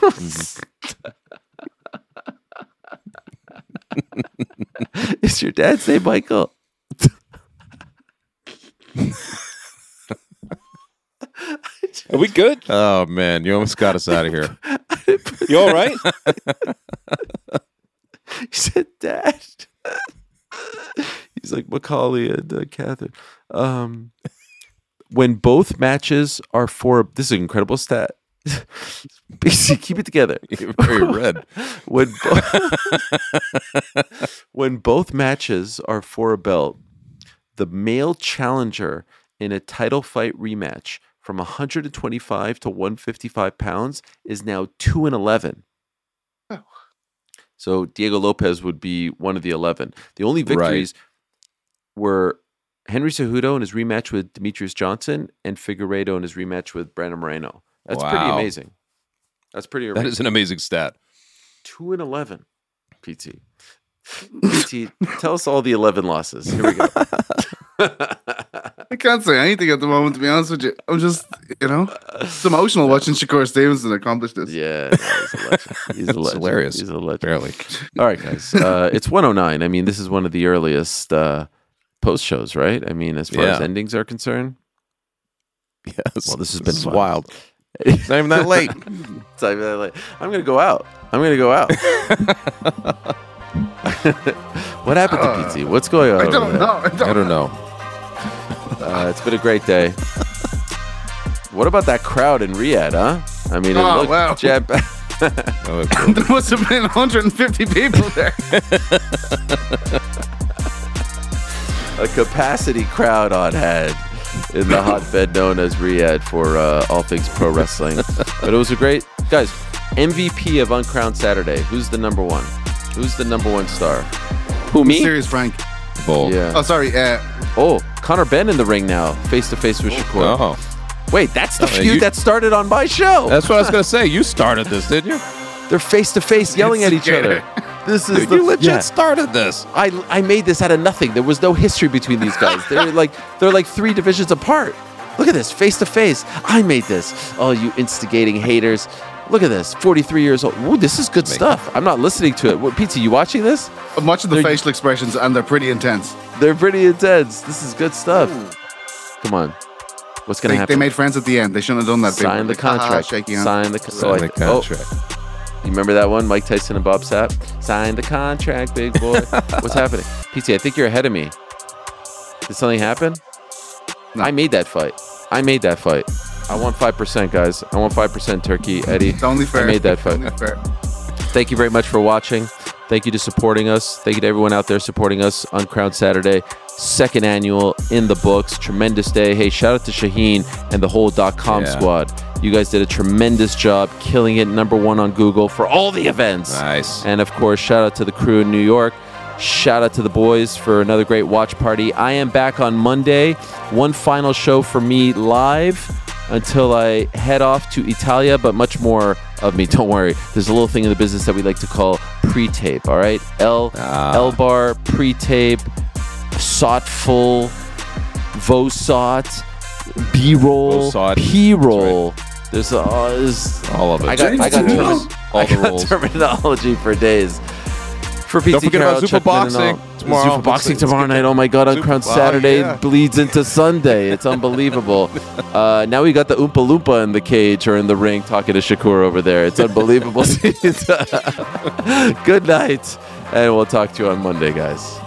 Is your dad's name Michael? Are we good? Oh man, you almost got us out of here. You all right? He said dad. He's like Macaulay and uh, Catherine. Um, when both matches are for this is an incredible stat. B C, keep it together. You're very red. when bo- when both matches are for a belt, the male challenger in a title fight rematch from one hundred twenty-five to one hundred fifty-five pounds is now two and eleven. Oh. So Diego Lopez would be one of the eleven. The only victories were Henry Cejudo in his rematch with Demetrius Johnson and Figueiredo in his rematch with Brandon Moreno. That's pretty Wow. amazing. That's pretty amazing. That is an amazing stat. two and eleven, P T. P T, tell us all the eleven losses. Here we go. I can't say anything at the moment, to be honest with you. I'm just, you know, it's emotional watching Shakur Stevenson accomplish this. Yeah, no, he's a legend. He's a It's legend. hilarious. He's a legend. Barely. All right, guys. Uh, it's one oh nine. I mean, this is one of the earliest uh, post shows, right? I mean, as far Yeah. as endings are concerned. Yes. Well, this has been fun. wild. It's not even that late. It's not even that late. I'm going to go out. I'm going to go out. What happened to P T? What's going on? I over don't there? know. I don't I don't know. Uh, it's been a great day. What about that crowd in Riyadh, huh? I mean, it Oh, looked wow. jam- Oh, it's- There must have been one hundred fifty people there. a capacity crowd on hand in the hotbed known as Riyadh for uh, all things pro wrestling. But it was a great, guys, M V P of Uncrowned Saturday. Who's the number one? Who's the number one star? Who, me? Serious Frank. Bull. Yeah. Oh, sorry. Uh, Oh, Connor Ben in the ring now, face to face with Shakur. Oh, Wait, that's the Oh, feud you- that started on my show. that's what I was gonna say. You started this, didn't you? They're face to face yelling at each other. This is Dude, the, you legit yeah. started this. I I made this out of nothing. There was no history between these guys. They're like they're like three divisions apart. Look at this, face to face. I made this. Oh, you instigating haters. Look at this, forty-three years old. Ooh, this is good stuff. I'm not listening to it. What, P T, you watching this? much of the They're- facial expressions, and they're pretty intense. They're pretty intense. This is good stuff. Come on. What's going to They, happen? they made friends at the end. They shouldn't have done that. They Sign were the like, "Ha, ha, contract. shaking hands." Sign the, co- so Sign I- the contract. Oh, you remember that one? Mike Tyson and Bob Sapp? Sign the contract, big boy. What's happening? P T, I think you're ahead of me. Did something happen? No. I made that fight. I made that fight. I want five percent, guys. I want five percent turkey, Eddie. It's only fair. I made that fight. Only fair. Thank you very much for watching. Thank you to supporting us. Thank you to everyone out there supporting us on Crown Saturday. Second annual in the books. Tremendous day. Hey, shout out to Shaheen and the whole .com Yeah. squad. You guys did a tremendous job killing it. Number one on Google for all the events. Nice. And of course, shout out to the crew in New York. Shout out to the boys for another great watch party. I am back on Monday. One final show for me live until I head off to Italia, but much more of me. Don't worry. There's a little thing in the business that we like to call pre-tape, all right? L, Ah. L-bar, pre-tape, S O T full, Vosot, B-roll, Vosot. P-roll. There's, uh, there's All of it. I got, I got, Termin- term- all I the got rules. terminology for days. For P T Don't forget Carroll, about Chuck Zupa Boxing Mendenhall. tomorrow. Zupa Boxing Let's- let's tomorrow get night. that. Oh my God, on Zupa- Crown oh, Saturday yeah. bleeds into Sunday. It's unbelievable. uh, now we got the Oompa Loompa in the cage or in the ring talking to Shakur over there. It's unbelievable. Good night, and we'll talk to you on Monday, guys.